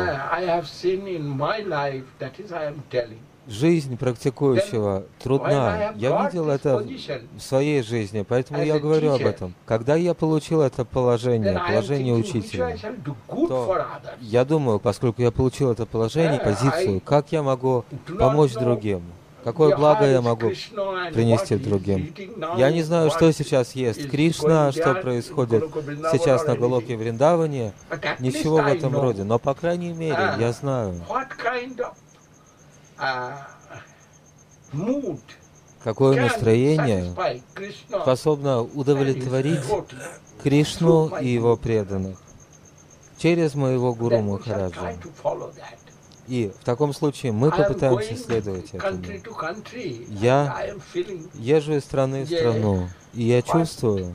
Speaker 2: Жизнь практикующего трудна. Я видел это в своей жизни, поэтому я говорю об этом. Когда я получил это положение, положение учителя, то я думаю, поскольку я получил это положение, позицию, как я могу помочь другим? Какое благо я могу принести другим? Я не знаю, что сейчас ест Кришна, что происходит сейчас на Голоке Вриндаване, ничего в этом роде. Но, по крайней мере, я знаю, какое настроение способно удовлетворить Кришну и его преданных через моего Гуру Махараджа. И в таком случае мы попытаемся следовать этому. Я езжу из страны в страну, и я чувствую,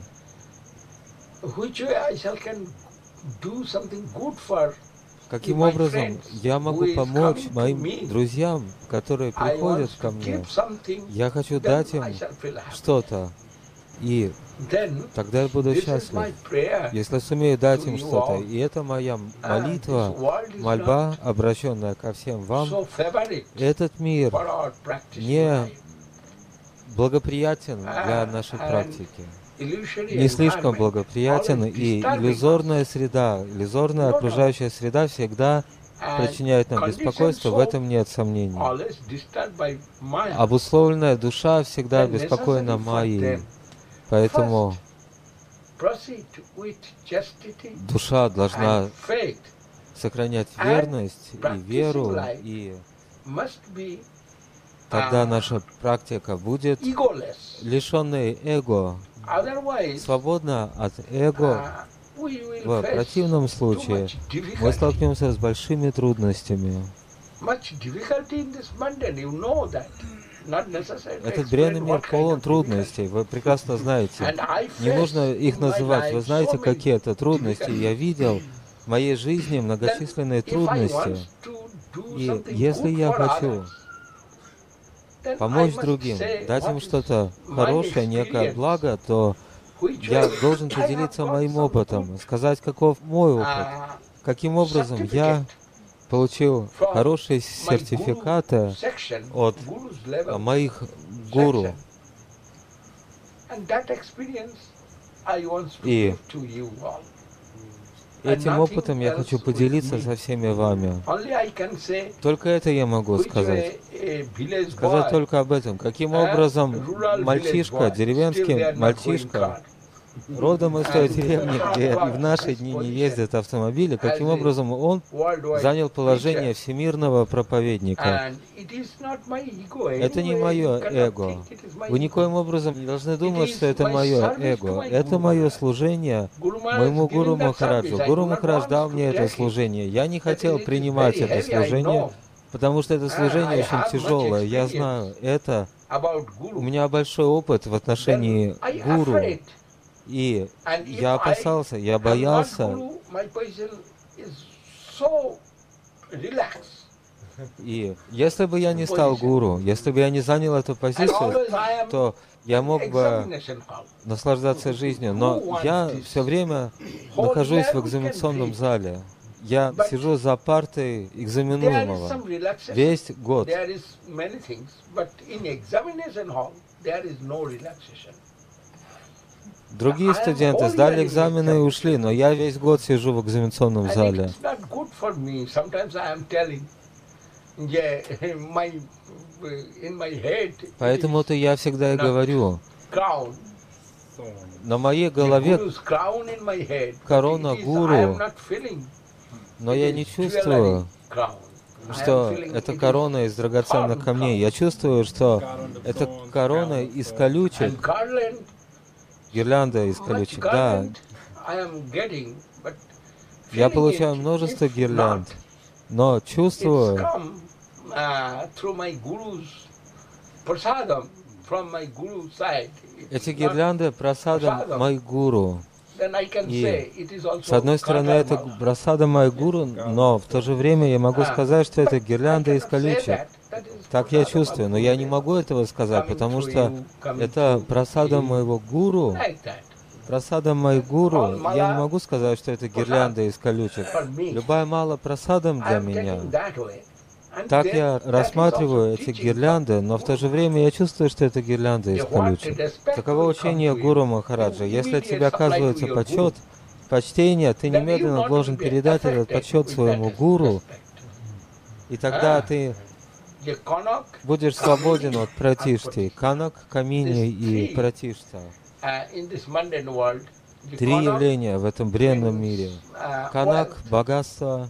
Speaker 2: каким образом я могу помочь моим друзьям, которые приходят ко мне. Я хочу дать им что-то, и тогда я буду счастлив, если сумею дать им что-то. И это моя молитва, мольба, обращенная ко всем вам. Этот мир не благоприятен для нашей практики. Не слишком благоприятен, и иллюзорная среда, иллюзорная окружающая среда всегда причиняет нам беспокойство, в этом нет сомнений. Обусловленная душа всегда беспокойна майей. Поэтому душа должна сохранять верность и веру, и тогда наша практика будет лишенной эго, свободна от эго. В противном случае мы столкнемся с большими трудностями. Этот бренный мир полон трудностей, вы прекрасно знаете. Не нужно их называть, вы знаете, какие это трудности. Я видел в моей жизни многочисленные трудности. И если я хочу помочь другим, дать им что-то хорошее, некое благо, то я должен поделиться моим опытом, сказать, каков мой опыт, каким образом я получил хорошие сертификаты от моих гуру. И Этим опытом я хочу поделиться со всеми вами. Только это я могу сказать. Сказать только об этом. Каким образом мальчишка, деревенский мальчишка, родом из той деревни, где и в наши дни не ездят автомобили, каким образом он занял положение всемирного проповедника. Это не мое эго. Вы никоим образом не должны думать, что это мое эго. Это мое служение моему Гуру Махараджу. Гуру Махарадж дал мне это служение. Я не хотел принимать это служение, потому что это служение очень тяжелое. Я знаю это. У меня большой опыт в отношении гуру. И я опасался, я боялся. И если бы я не стал гуру, если бы я не занял эту позицию, то я мог бы наслаждаться жизнью. Но я все время нахожусь в экзаменационном зале. Я сижу за партой экзаменуемого весь год. Другие студенты сдали экзамены и ушли, но я весь год сижу в экзаменационном зале. Поэтому-то я всегда и говорю, на моей голове корона гуру, но я не чувствую, что это корона из драгоценных камней. Я чувствую, что это корона из колючек, гирлянда из колючек. Да, я получаю множество гирлянд, но чувствую, эти гирлянды прасадом моих гуру. И с одной стороны, это прасадом моих гуру, но в то же время я могу сказать, что это гирлянда из колючек. Так я чувствую, но я не могу этого сказать, потому что это прасадом моего гуру. Прасадом моих гуру, я не могу сказать, что это гирлянда из колючек. Любая мала прасадом для меня. Так я рассматриваю эти гирлянды, но в то же время я чувствую, что это гирлянда из колючек. Таково учение Гуру Махараджа. Если тебе оказывается почет, почтение, ты немедленно должен передать этот почет своему гуру, и тогда ты будешь свободен от пратишти. Канак, Камини и пратишта. Три явления в этом бренном мире. Канак — богатство.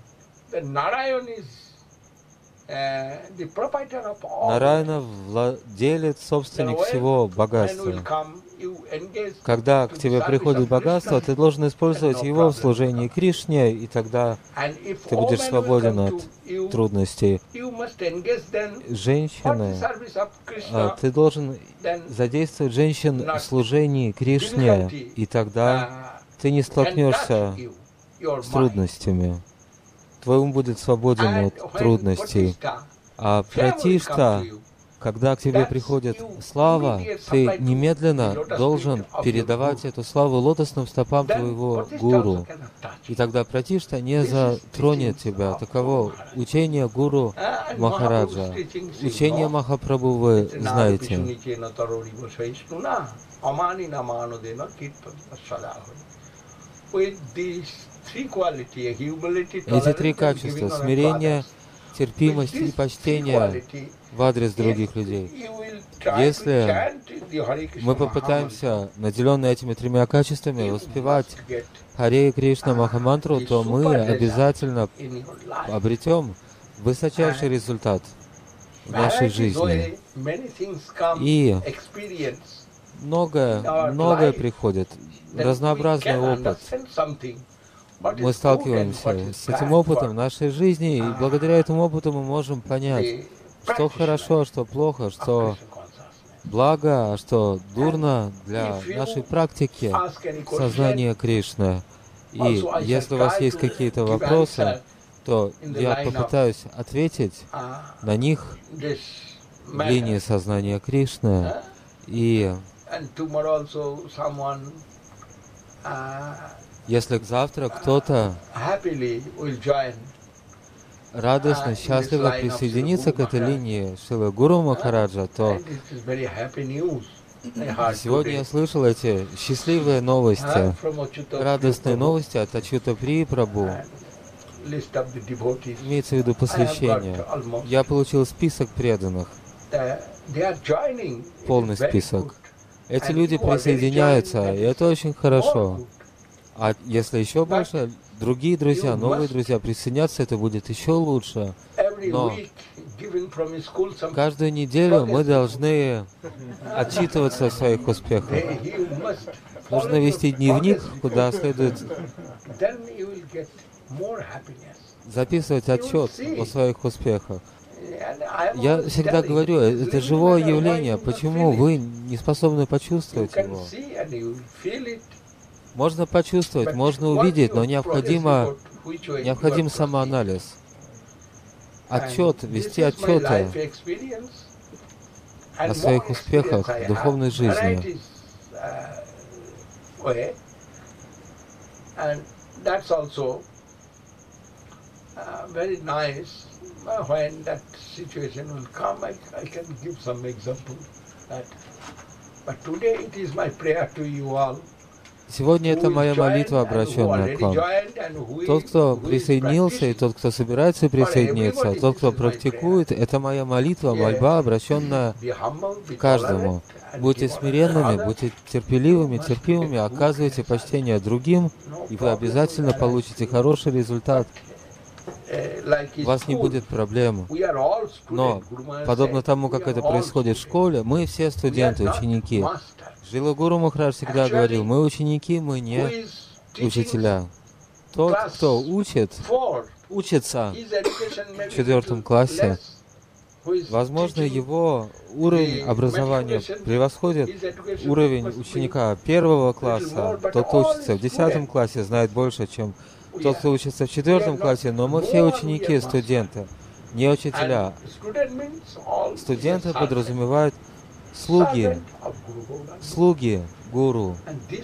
Speaker 2: Нараяна владелец, собственник всего богатства. Когда к тебе приходит богатство, ты должен использовать его в служении Кришне, и тогда ты будешь свободен от трудностей. Женщины, ты должен задействовать женщин в служении Кришне, и тогда ты не столкнешься с трудностями. Твой ум будет свободен от трудностей. А пратишта, когда к тебе приходит слава, ты немедленно должен передавать эту славу лотосным стопам твоего гуру. И тогда пратишта не затронет тебя. Таково учение Гуру Махараджа. Учение Махапрабху вы знаете. Эти три качества — смирение, терпимость и почтение в адрес других людей. Если мы попытаемся, наделенные этими тремя качествами, воспевать Харе Кришна Махамантру, то мы обязательно обретем высочайший результат в нашей жизни. И многое, многое приходит, разнообразный опыт. Мы сталкиваемся с этим опытом в нашей жизни, и благодаря этому опыту мы можем понять, что хорошо, что плохо, что благо, а что дурно для нашей практики сознания Кришны. И если у вас есть какие-то вопросы, то я попытаюсь ответить на них в линии сознания Кришны. И если завтра кто-то радостно, счастливо присоединится к этой линии Шрила Гуру Махараджа, то Сегодня я слышал эти счастливые новости, радостные новости от Ачюта При Прабху. Имеется в виду посвящение. Я получил список преданных, полный список. Эти люди присоединяются, и это очень хорошо. А если еще больше, другие друзья, новые друзья присоединятся, это будет еще лучше. Но каждую неделю мы должны отчитываться о своих успехах. Нужно вести дневник, куда следует записывать отчет о своих успехах. Я всегда говорю, это живое явление. Почему вы не способны почувствовать его? Можно почувствовать, можно увидеть, но необходимо, необходим самоанализ. Отчет, вести отчеты о своих успехах в духовной жизни.
Speaker 1: When that situation will come, I, I can give some example that. But today it is my prayer to you all.
Speaker 2: Сегодня это моя молитва, обращенная к вам. Тот, кто присоединился, и тот, кто собирается присоединиться, тот, кто практикует, это моя молитва, мольба, обращенная к каждому. Будьте смиренными, будьте терпеливыми, терпимыми, оказывайте почтение другим, и вы обязательно получите хороший результат. У вас не будет проблем. Но, подобно тому, как это происходит в школе, мы все студенты, ученики. Шрила Гуру Махарадж всегда говорил, мы ученики, мы не учителя. Тот, кто учит, учится в четвертом классе, возможно, его уровень образования превосходит уровень ученика первого класса. Тот, кто учится в десятом классе, знает больше, чем тот, кто учится в четвертом классе, но мы все ученики, студенты, не учителя. Студенты подразумевают слуги, слуги Гуру.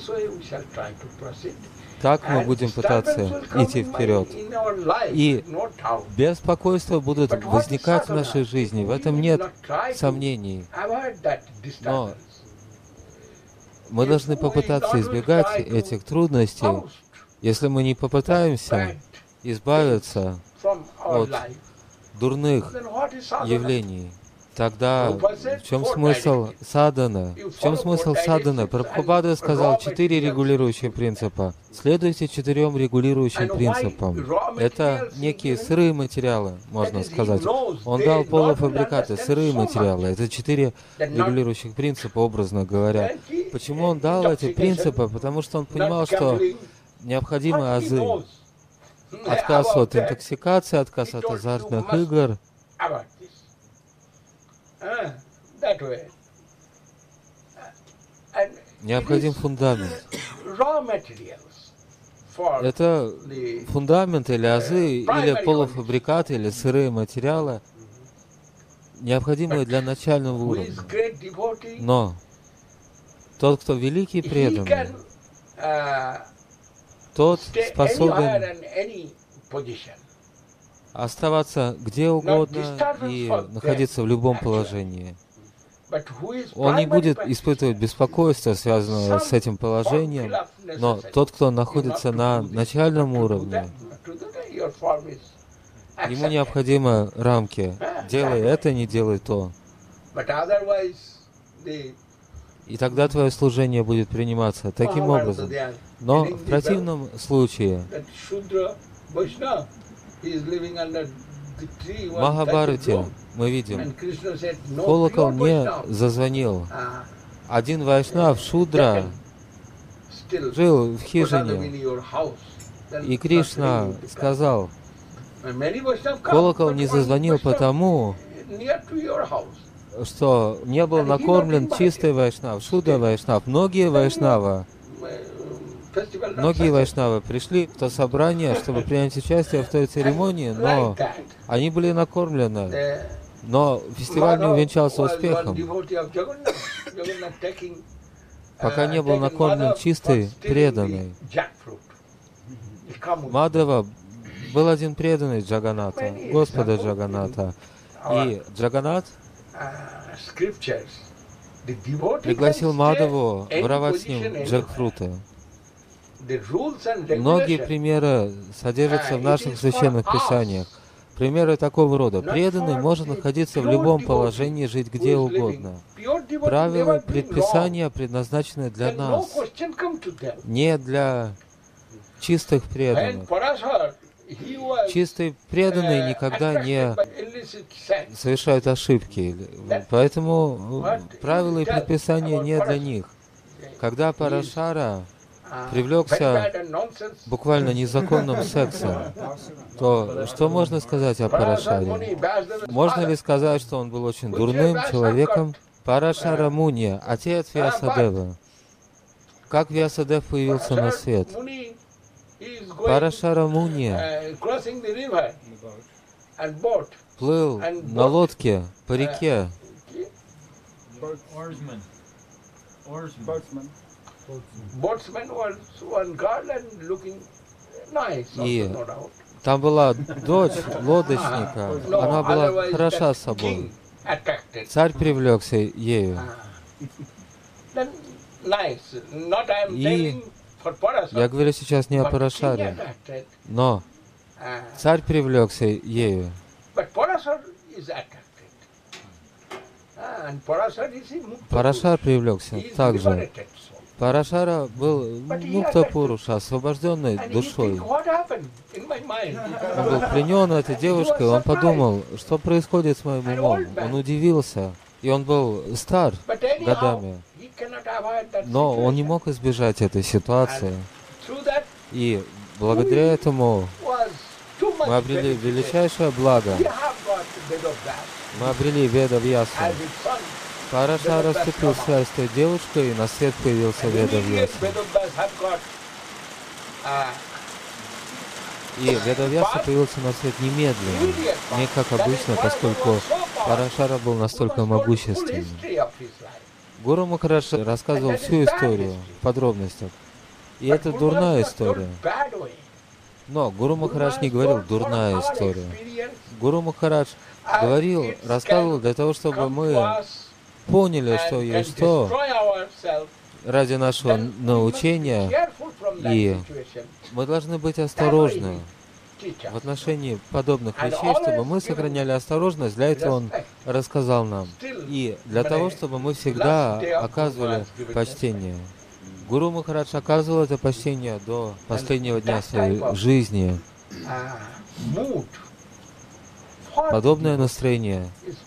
Speaker 2: Так мы будем пытаться идти вперед. И беспокойства будут возникать в нашей жизни, в этом нет сомнений. Но мы должны попытаться избегать этих трудностей. Если мы не попытаемся избавиться от дурных явлений, тогда в чем смысл садханы? В чем смысл садханы? Прабхупада сказал четыре регулирующих принципа. Следуйте четырем регулирующим принципам. Это некие сырые материалы, можно сказать. Он дал полуфабрикаты, сырые материалы. Это четыре регулирующих принципа, образно говоря. Почему он дал эти принципы? Потому что он понимал, что необходимы азы. Отказ от интоксикации, отказ от азартных игр. Необходим фундамент. Это фундамент или азы, или полуфабрикаты, или сырые материалы, необходимые для начального уровня. Но тот, кто великий преданный, тот способен оставаться где угодно и находиться в любом положении. Он не будет испытывать беспокойство, связанное с этим положением, но тот, кто находится на начальном уровне, ему необходимы рамки. Делай это, не делай то. И тогда твое служение будет приниматься таким образом. Но в противном случае в Махабхарате мы видим, колокол не зазвонил. Один вайшнав, шудра, жил в хижине, и Кришна сказал, колокол не зазвонил потому, что не был накормлен чистый вайшнав, шудра вайшнав. Многие вайшнава, многие вайшнавы пришли в то собрание, чтобы принять участие в той церемонии, но они были накормлены. Но фестиваль не увенчался успехом, пока не был накормлен чистый, преданный. Мадхава был один преданный Джаганата, Господа Джаганата. И Джаганат пригласил Мадхаву воровать с ним джекфруты. Многие примеры содержатся в наших священных писаниях. Примеры такого рода. Преданный может находиться в любом положении, жить где угодно. Правила, предписания предназначены для нас, не для чистых преданных. Чистые преданные никогда не совершают ошибки. Поэтому правила и предписания не для них. Когда Парашара привлекся буквально незаконным сексом, то что можно сказать о Парашаре? Можно ли сказать, что он был очень дурным человеком? Парашара Муни, отец Вьясадевы. Как Вьясадев появился на свет? Парашара Муни плыл на лодке по реке. И там была дочь лодочника, она была хороша собой. Царь привлекся ею. И я говорю сейчас не о Парашаре, но царь привлекся ею. Парашар привлекся также. Парашара был Мукта Пуруша, освобожденной душой. Он был пленен этой девушкой, он подумал, что происходит с моим умом. Он удивился, и он был стар годами. Но он не мог избежать этой ситуации. И благодаря этому мы обрели величайшее благо. Мы обрели Веда-Вьясу. Парашара вступил в связь с той девушкой, и на свет появился Веда-Вьяса. И Веда-Вьяса появился на свет немедленно, не как обычно, поскольку Парашара был настолько могущественным. Гуру Махарадж рассказывал всю историю в подробностях. И это дурная история. Но Гуру Махарадж не говорил «дурная история». Гуру Махарадж говорил, рассказывал для того, чтобы мы поняли, что есть что, ради нашего научения, и мы должны быть осторожны в отношении подобных вещей, чтобы мы сохраняли осторожность. Для этого он рассказал нам. И для того, чтобы мы всегда оказывали почтение. Гуру Махарадж оказывал это почтение до последнего дня своей жизни. Подобное настроение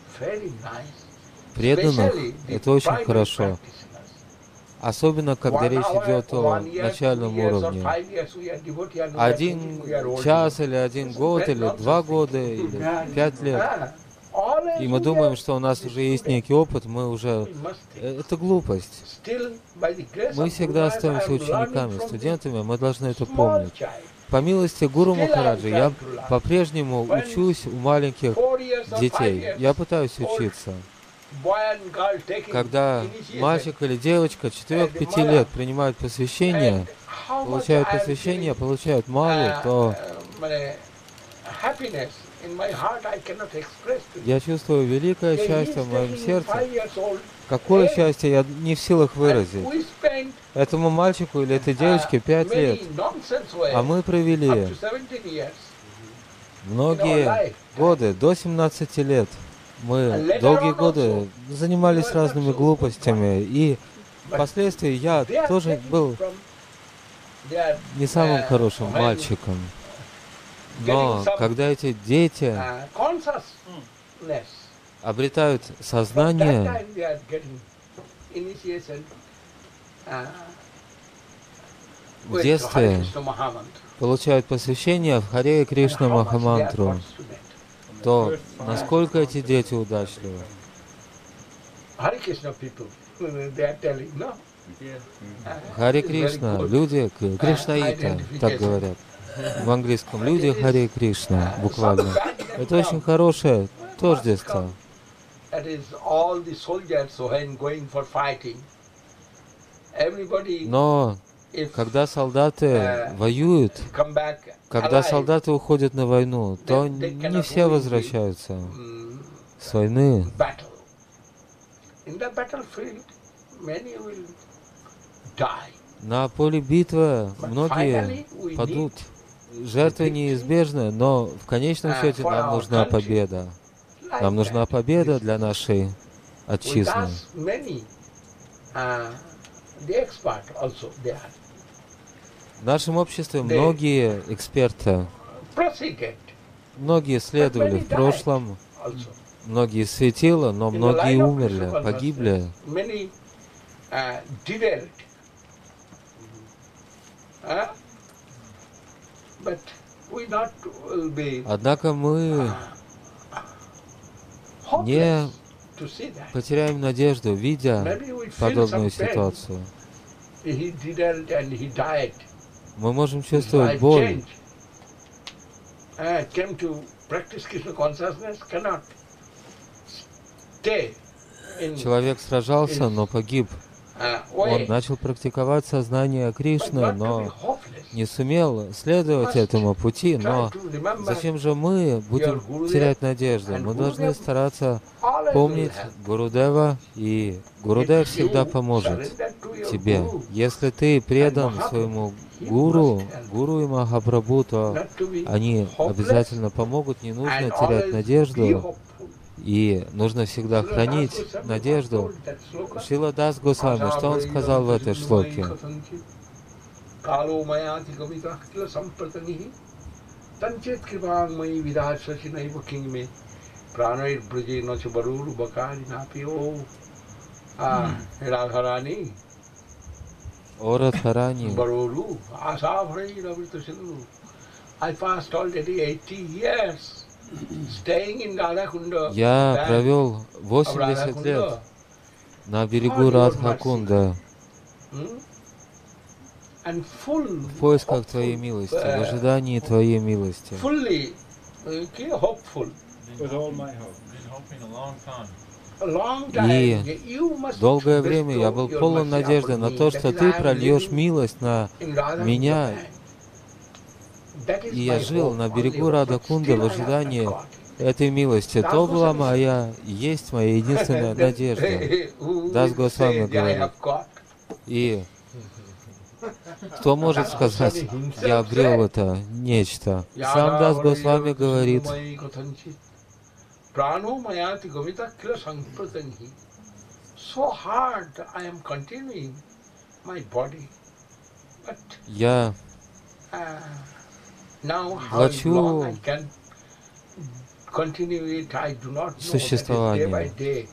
Speaker 2: преданных — это очень хорошо. Особенно, когда речь идет о начальном уровне. Один час или один год, или два года, или пять лет. И мы думаем, что у нас уже есть некий опыт, мы уже... Это глупость. Мы всегда остаемся учениками, студентами, мы должны это помнить. По милости Гуру Махараджа я по-прежнему учусь у маленьких детей. Я пытаюсь учиться. Когда мальчик или девочка четырёх-пяти лет принимают посвящение, получают посвящение, получают малу, то я чувствую великое счастье в моем сердце. Какое счастье я не в силах выразить. Этому мальчику или этой девочке пять лет, а мы провели многие годы, до семнадцати лет. Мы долгие годы занимались разными глупостями, и впоследствии я тоже был не самым хорошим мальчиком. Но когда эти дети обретают сознание, в детстве получают посвящение в Харе Кришна Махамантру, то насколько эти дети удачливы. Харе Кришна, люди, Кришнаита, так говорят. В английском люди Харе Кришна, буквально. Это очень хорошее тождество. Но когда солдаты воюют, когда солдаты уходят на войну, то не все возвращаются с войны. На поле битвы многие падут. Жертвы неизбежны, но в конечном счете нам нужна победа. Нам нужна победа для нашей отчизны. В нашем обществе многие эксперты, многие следовали в прошлом, многие светила, но многие умерли, погибли. Однако мы не потеряем надежду, видя подобную ситуацию. Мы можем чувствовать боль. Человек сражался, но погиб. Он начал практиковать сознание Кришны, но не сумел следовать этому пути. Но зачем же мы будем терять надежду? Мы должны стараться помнить Гурудева, и Гурудев всегда поможет тебе. Если ты предан своему гуру, гуру и Махапрабху, то они обязательно помогут. Не нужно терять надежду. И нужно всегда хранить надежду. Шрила Дас Госвами, что он сказал в этой шлоке? О Радхарани, я провел восемьдесят лет на берегу Радха-кунда в поисках Твоей милости, в ожидании Твоей милости. И долгое время я был полон надежды на то, что Ты прольешь милость на меня. И я жил на берегу Радха-кунда в ожидании этой милости. То была моя, есть моя единственная надежда. Дас Госвами говорит. И кто может сказать, я обрел это нечто? Сам Дас Госвами говорит, я влачу существование,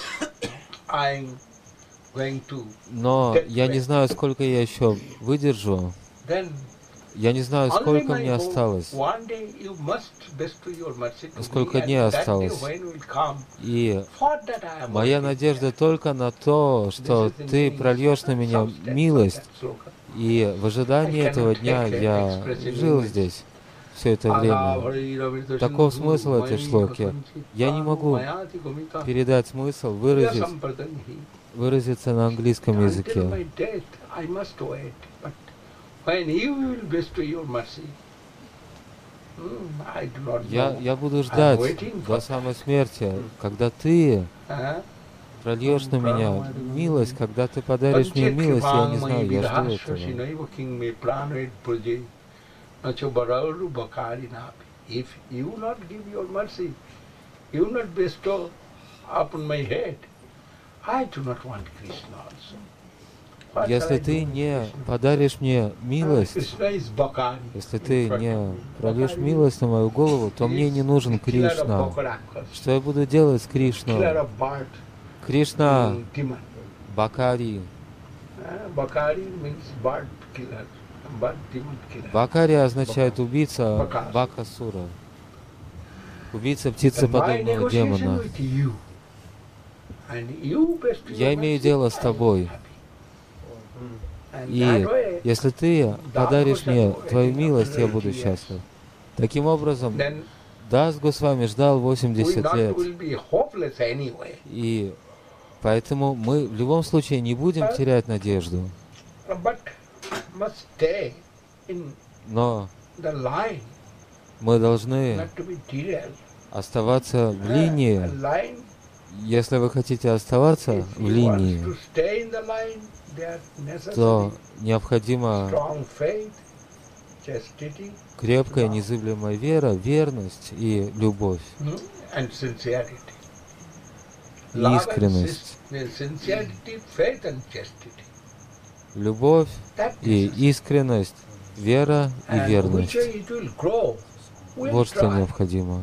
Speaker 2: но я не знаю, сколько я еще выдержу. Я не знаю, сколько мне осталось, сколько дней осталось. И моя надежда только на то, что Ты прольешь на меня милость. И в ожидании этого дня я жил здесь все это время. Таков смысл этой шлоки. Я не могу передать смысл, выразить, выразиться на английском языке. Я, я буду ждать до самой смерти, когда Ты прольешь на меня милость, когда Ты подаришь мне милость, я не знаю, я жду этого. If you not give your mercy, you not bestow upon my head, I do not want Krishna also. Если Ты не подаришь мне милость, если Ты не прольешь милость на мою голову, то мне не нужен Кришна. Что я буду делать с Кришной? Кришна Бакари. Бакари означает убийца Бакасура, убийца птицеподобного демона. Я имею дело с тобой. И если Ты подаришь мне Твою милость, я буду счастлив. Таким образом, Дас Госвами ждал восемьдесят лет. И поэтому мы в любом случае не будем терять надежду. Но мы должны оставаться в линии, Если вы хотите оставаться в линии, то необходима крепкая, незыблемая вера, верность и любовь. И искренность. Любовь и искренность, вера и верность. Вот что необходимо.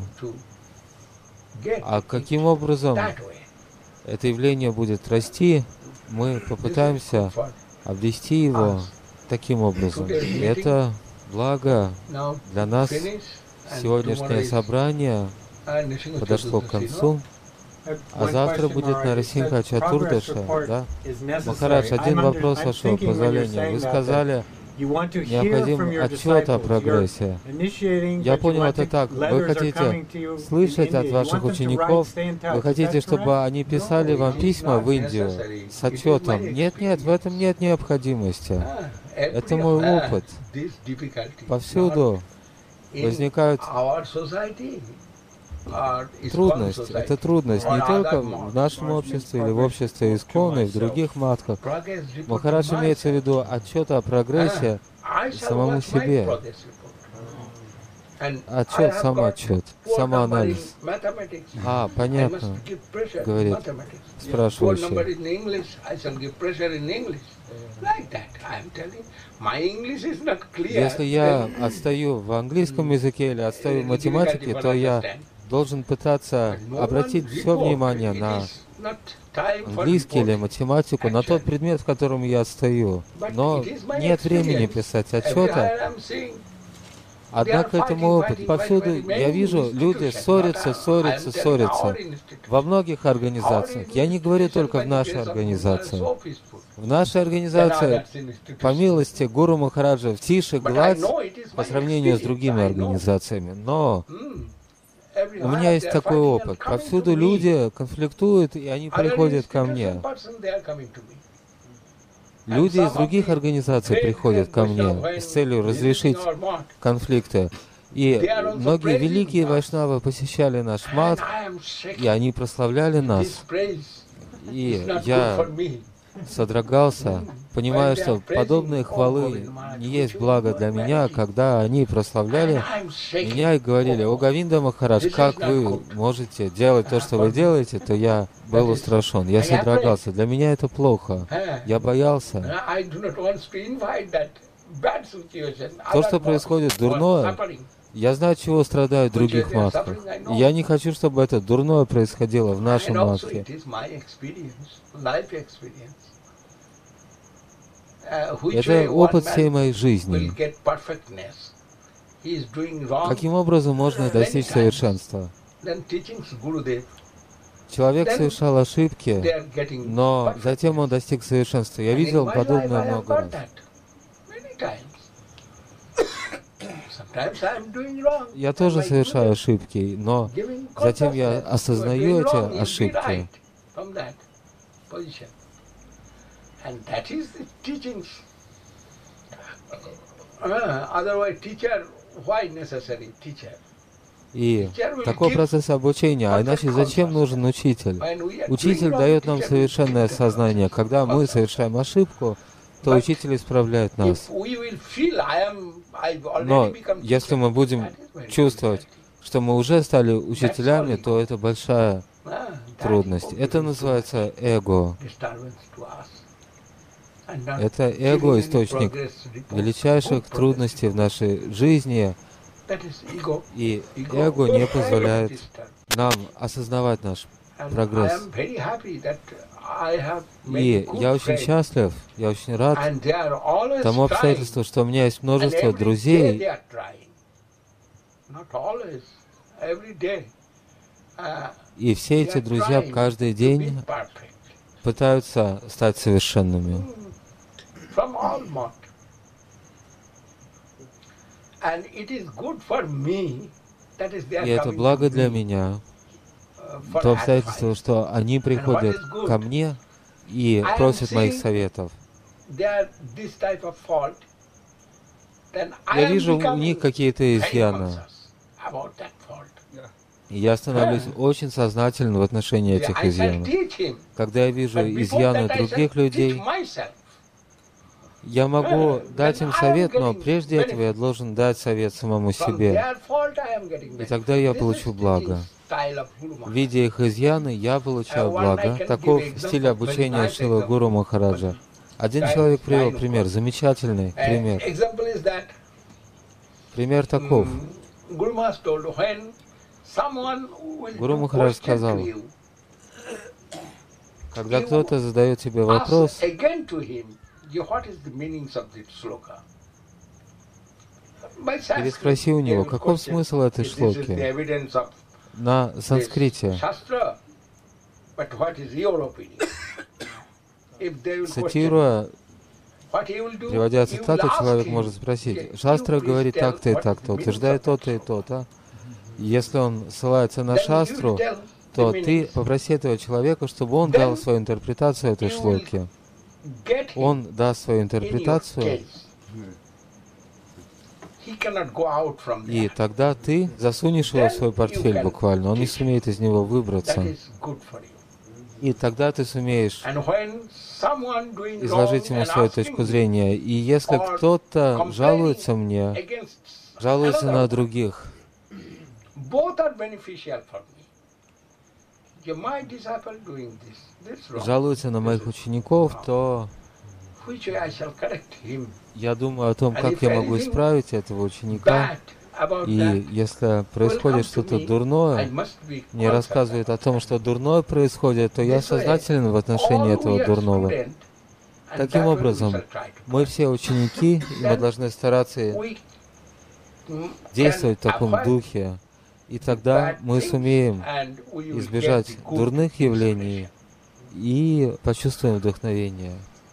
Speaker 2: А каким образом это явление будет расти, мы попытаемся обвести его таким образом. И это благо для нас. Сегодняшнее собрание подошло к концу. А завтра будет Нарасимха Чатурдаша, да? Махарадж, один вопрос, вашего позволения. Вы сказали, необходим отчет о прогрессе. Я понял это так. Вы хотите слышать от ваших учеников, вы хотите, чтобы они писали вам письма в Индию с отчетом. Нет, нет, в этом нет необходимости. Это мой опыт. Повсюду возникают трудность. Это трудность не только в нашем обществе или в обществе Искона, и в других матках. Махарадж имеется в виду отчет о прогрессе самому себе. Отчет, самоотчет, самоанализ. А, понятно, говорит спрашивающий. Если я отстаю в английском языке или отстаю в математике, то я должен пытаться обратить все внимание на английский или математику, на тот предмет, в котором я отстаю. Но нет времени писать отчета. Однако это мой опыт. Повсюду я вижу, люди ссорятся, ссорятся, ссорятся. Во многих организациях. Я не говорю только в нашей организации. В нашей организации, по милости Гуру Махараджа, тише гладь по сравнению с другими организациями. Но у меня есть такой опыт. Повсюду люди конфликтуют, и они приходят ко мне. Люди из других организаций приходят ко мне с целью разрешить конфликты. И многие великие вайшнавы посещали наш мат, и они прославляли нас. И я содрогался, понимая, что подобные хвалы не есть благо для меня, когда они прославляли меня и говорили: «О, Говинда Махарадж, как вы можете делать то, что вы делаете?» То я был устрашен, я содрогался. Для меня это плохо. Я боялся. То, что происходит дурное, я знаю, чего страдают в других матках. И я не хочу, чтобы это дурное происходило в нашей матке. Это опыт всей моей жизни. Каким образом можно достичь совершенства? Человек совершал ошибки, но затем он достиг совершенства. Я видел подобное много раз. Я тоже совершаю ошибки, но затем я осознаю эти ошибки. И такой процесс обучения, а иначе зачем нужен учитель? Учитель дает нам совершенное сознание. Когда мы совершаем ошибку, то учитель исправляет нас. Но если мы будем чувствовать, что мы уже стали учителями, то это большая трудность. Это называется эго. Это эго — источник величайших трудностей в нашей жизни, и эго не позволяет нам осознавать наш прогресс. И я очень счастлив, я очень рад тому обстоятельству, что у меня есть множество друзей, и все эти друзья каждый день пытаются стать совершенными. И это благо для меня, то обстоятельство, что они приходят ко мне и просят моих советов. Я вижу у них какие-то изъяны. И я становлюсь очень сознательным в отношении этих изъянов. Когда я вижу изъяны других людей, я могу дать им совет, но прежде этого я должен дать совет самому себе. И тогда я получу благо. Видя их изъяны, я получаю благо. Таков стиль обучения Шрила Гуру Махараджа. Один человек привел пример, замечательный пример. Пример таков. Гуру Махарадж сказал, когда кто-то задает тебе вопрос, переспроси у него, каков смысл этой шлоки на санскрите. Цитируя, приводя цитату, человек может спросить, Шастра говорит так-то и так-то, утверждает то-то и то-то. Если он ссылается на Шастру, то ты попроси этого человека, чтобы он дал свою интерпретацию этой шлоки. Он даст свою интерпретацию, и тогда ты засунешь его в свой портфель буквально, он не сумеет из него выбраться. И тогда ты сумеешь изложить ему свою точку зрения. И если кто-то жалуется мне, жалуется на других, жалуется на моих учеников, то я думаю о том, как я могу исправить этого ученика. И если происходит что-то дурное, мне рассказывают о том, что дурное происходит, то я сознателен в отношении этого дурного. Таким образом, мы все ученики, и мы должны стараться действовать в таком духе. И тогда мы сумеем избежать дурных явлений и почувствуем вдохновение.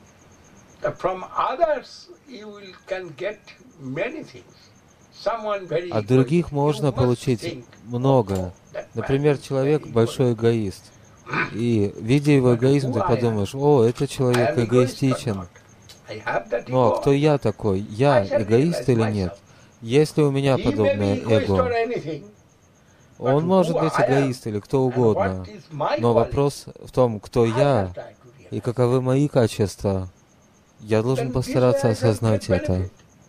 Speaker 2: От других можно получить много. Например, человек большой эгоист. И, видя его эгоизм, ты подумаешь, о, этот человек эгоистичен. Но кто я такой? Я эгоист или нет? Есть ли у меня подобное эго? Он может быть эгоист или кто угодно. Но вопрос в том, кто я и каковы мои качества. Я должен постараться осознать это.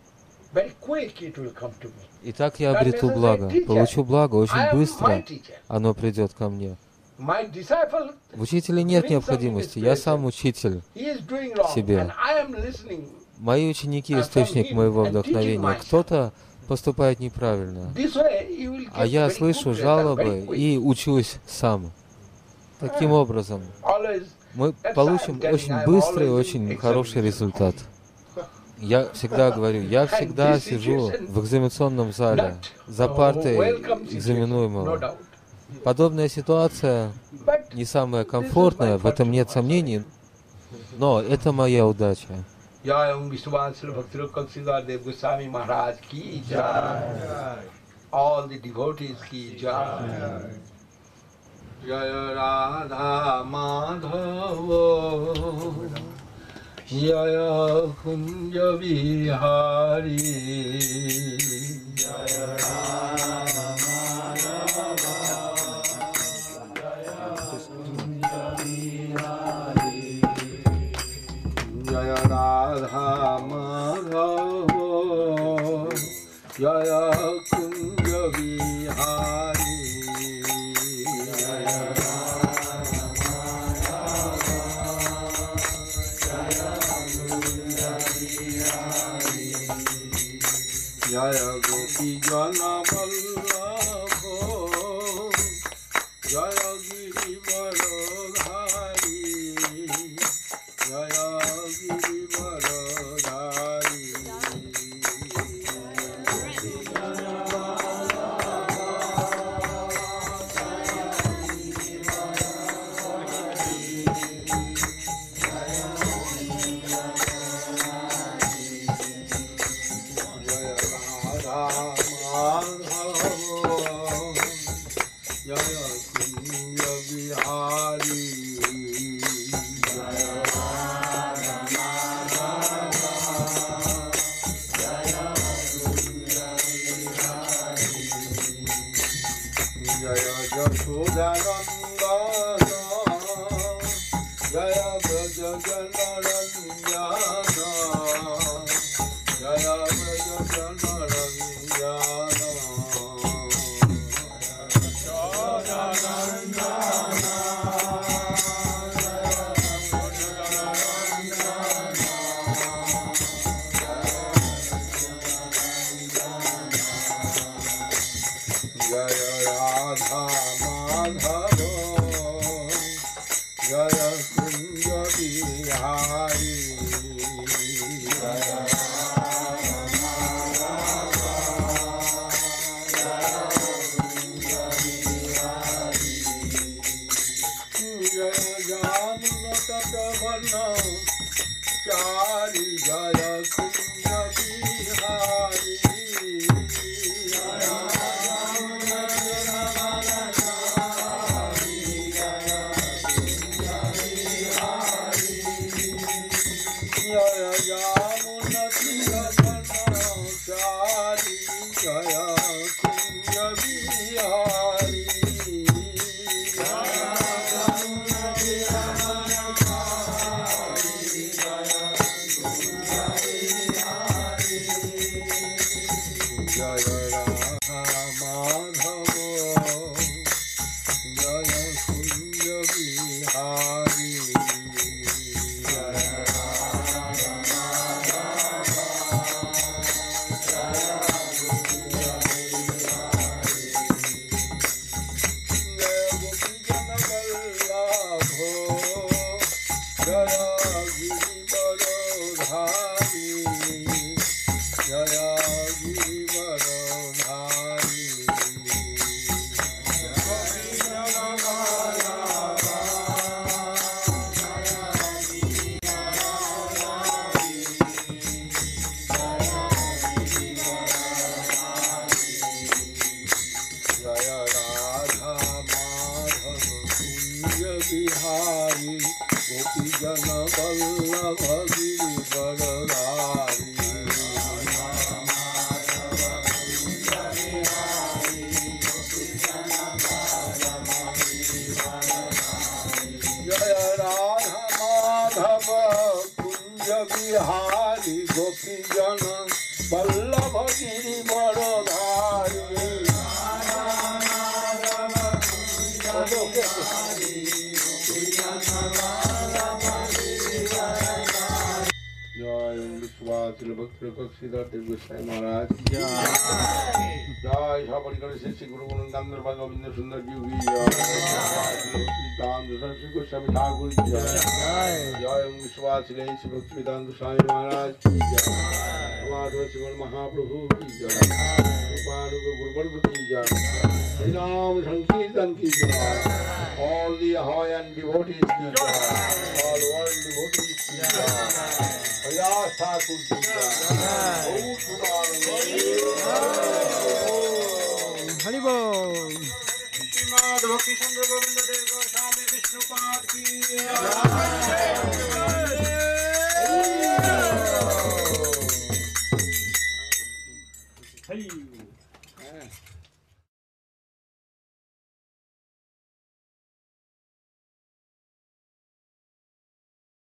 Speaker 2: И так я обрету благо, получу благо очень быстро, оно придет ко мне. В учителе нет необходимости, я сам учитель себе. Мои ученики — источник моего вдохновения. Кто-то поступает неправильно, а я слышу жалобы и учусь сам. Таким образом, мы получим очень быстрый и очень хороший результат. Я всегда говорю, я всегда сижу в экзаменационном зале, за партой экзаменуемого. Подобная ситуация не самая комфортная, в этом нет сомнений, но это моя удача.
Speaker 1: Jaya Kunja Vihari Jaya Radha Madhava Jaya Kunja Vihari Jaya Radha Madhava Jaya Kunja Vihari Jaya Gopi Jana Vallabho Jaya Girivara Dhari Jaya Girivara Dhari Jaya Braja Jana Ranjana, Jaya Braja Jana Ranjana, Jaya Ranjana. Jaya Radha Madhava, Jaya Kunja Bihari, Jaya Radha Madhava, Jaya Kunja Bihari, Jaya Jamuna Tatavarna Chari, Jaya Kunja Bihari, Jaya Jaya Jamuna Tiravarna Chari, Jaya Kunja Bihari, Jaya Jamuna Tiravarna Chari, Jaya Kunja Bihari, Jaya Radha Madhava, Jaya Kunja Bihari. Bihari, Gopi Jana Vallabha Giri Varadhari, Jaya Radha Madhava Kunja Bihari, Gopi Jana Vallabha Giri Varadhari. Jai Vishwasila Bhakti Siddhartha Goswami Maharaj ki Jai. Jai Shabari Gare Sri Guru Gunandandar Bhagavinda Sundar Ji ki Jai. Vedanta Saraswati Goswami Thakur ki Jai. Jai Vishwasila Sri Bhakti Vedanta Swami Maharaj ki Jai. Madhava Sivan Mahaprabhu ki Jai. Rupanuga Guru Varga ki Jai. Hari Ram Sankirtan ki Jai. All the high and devotees ki Jai. All world devotees ki Jai. Prayas Thakur ki Jai.
Speaker 4: Hari Bol.
Speaker 1: Bhakti Chandra Govinda Dev Goswami Vishnu Pad ki Jai.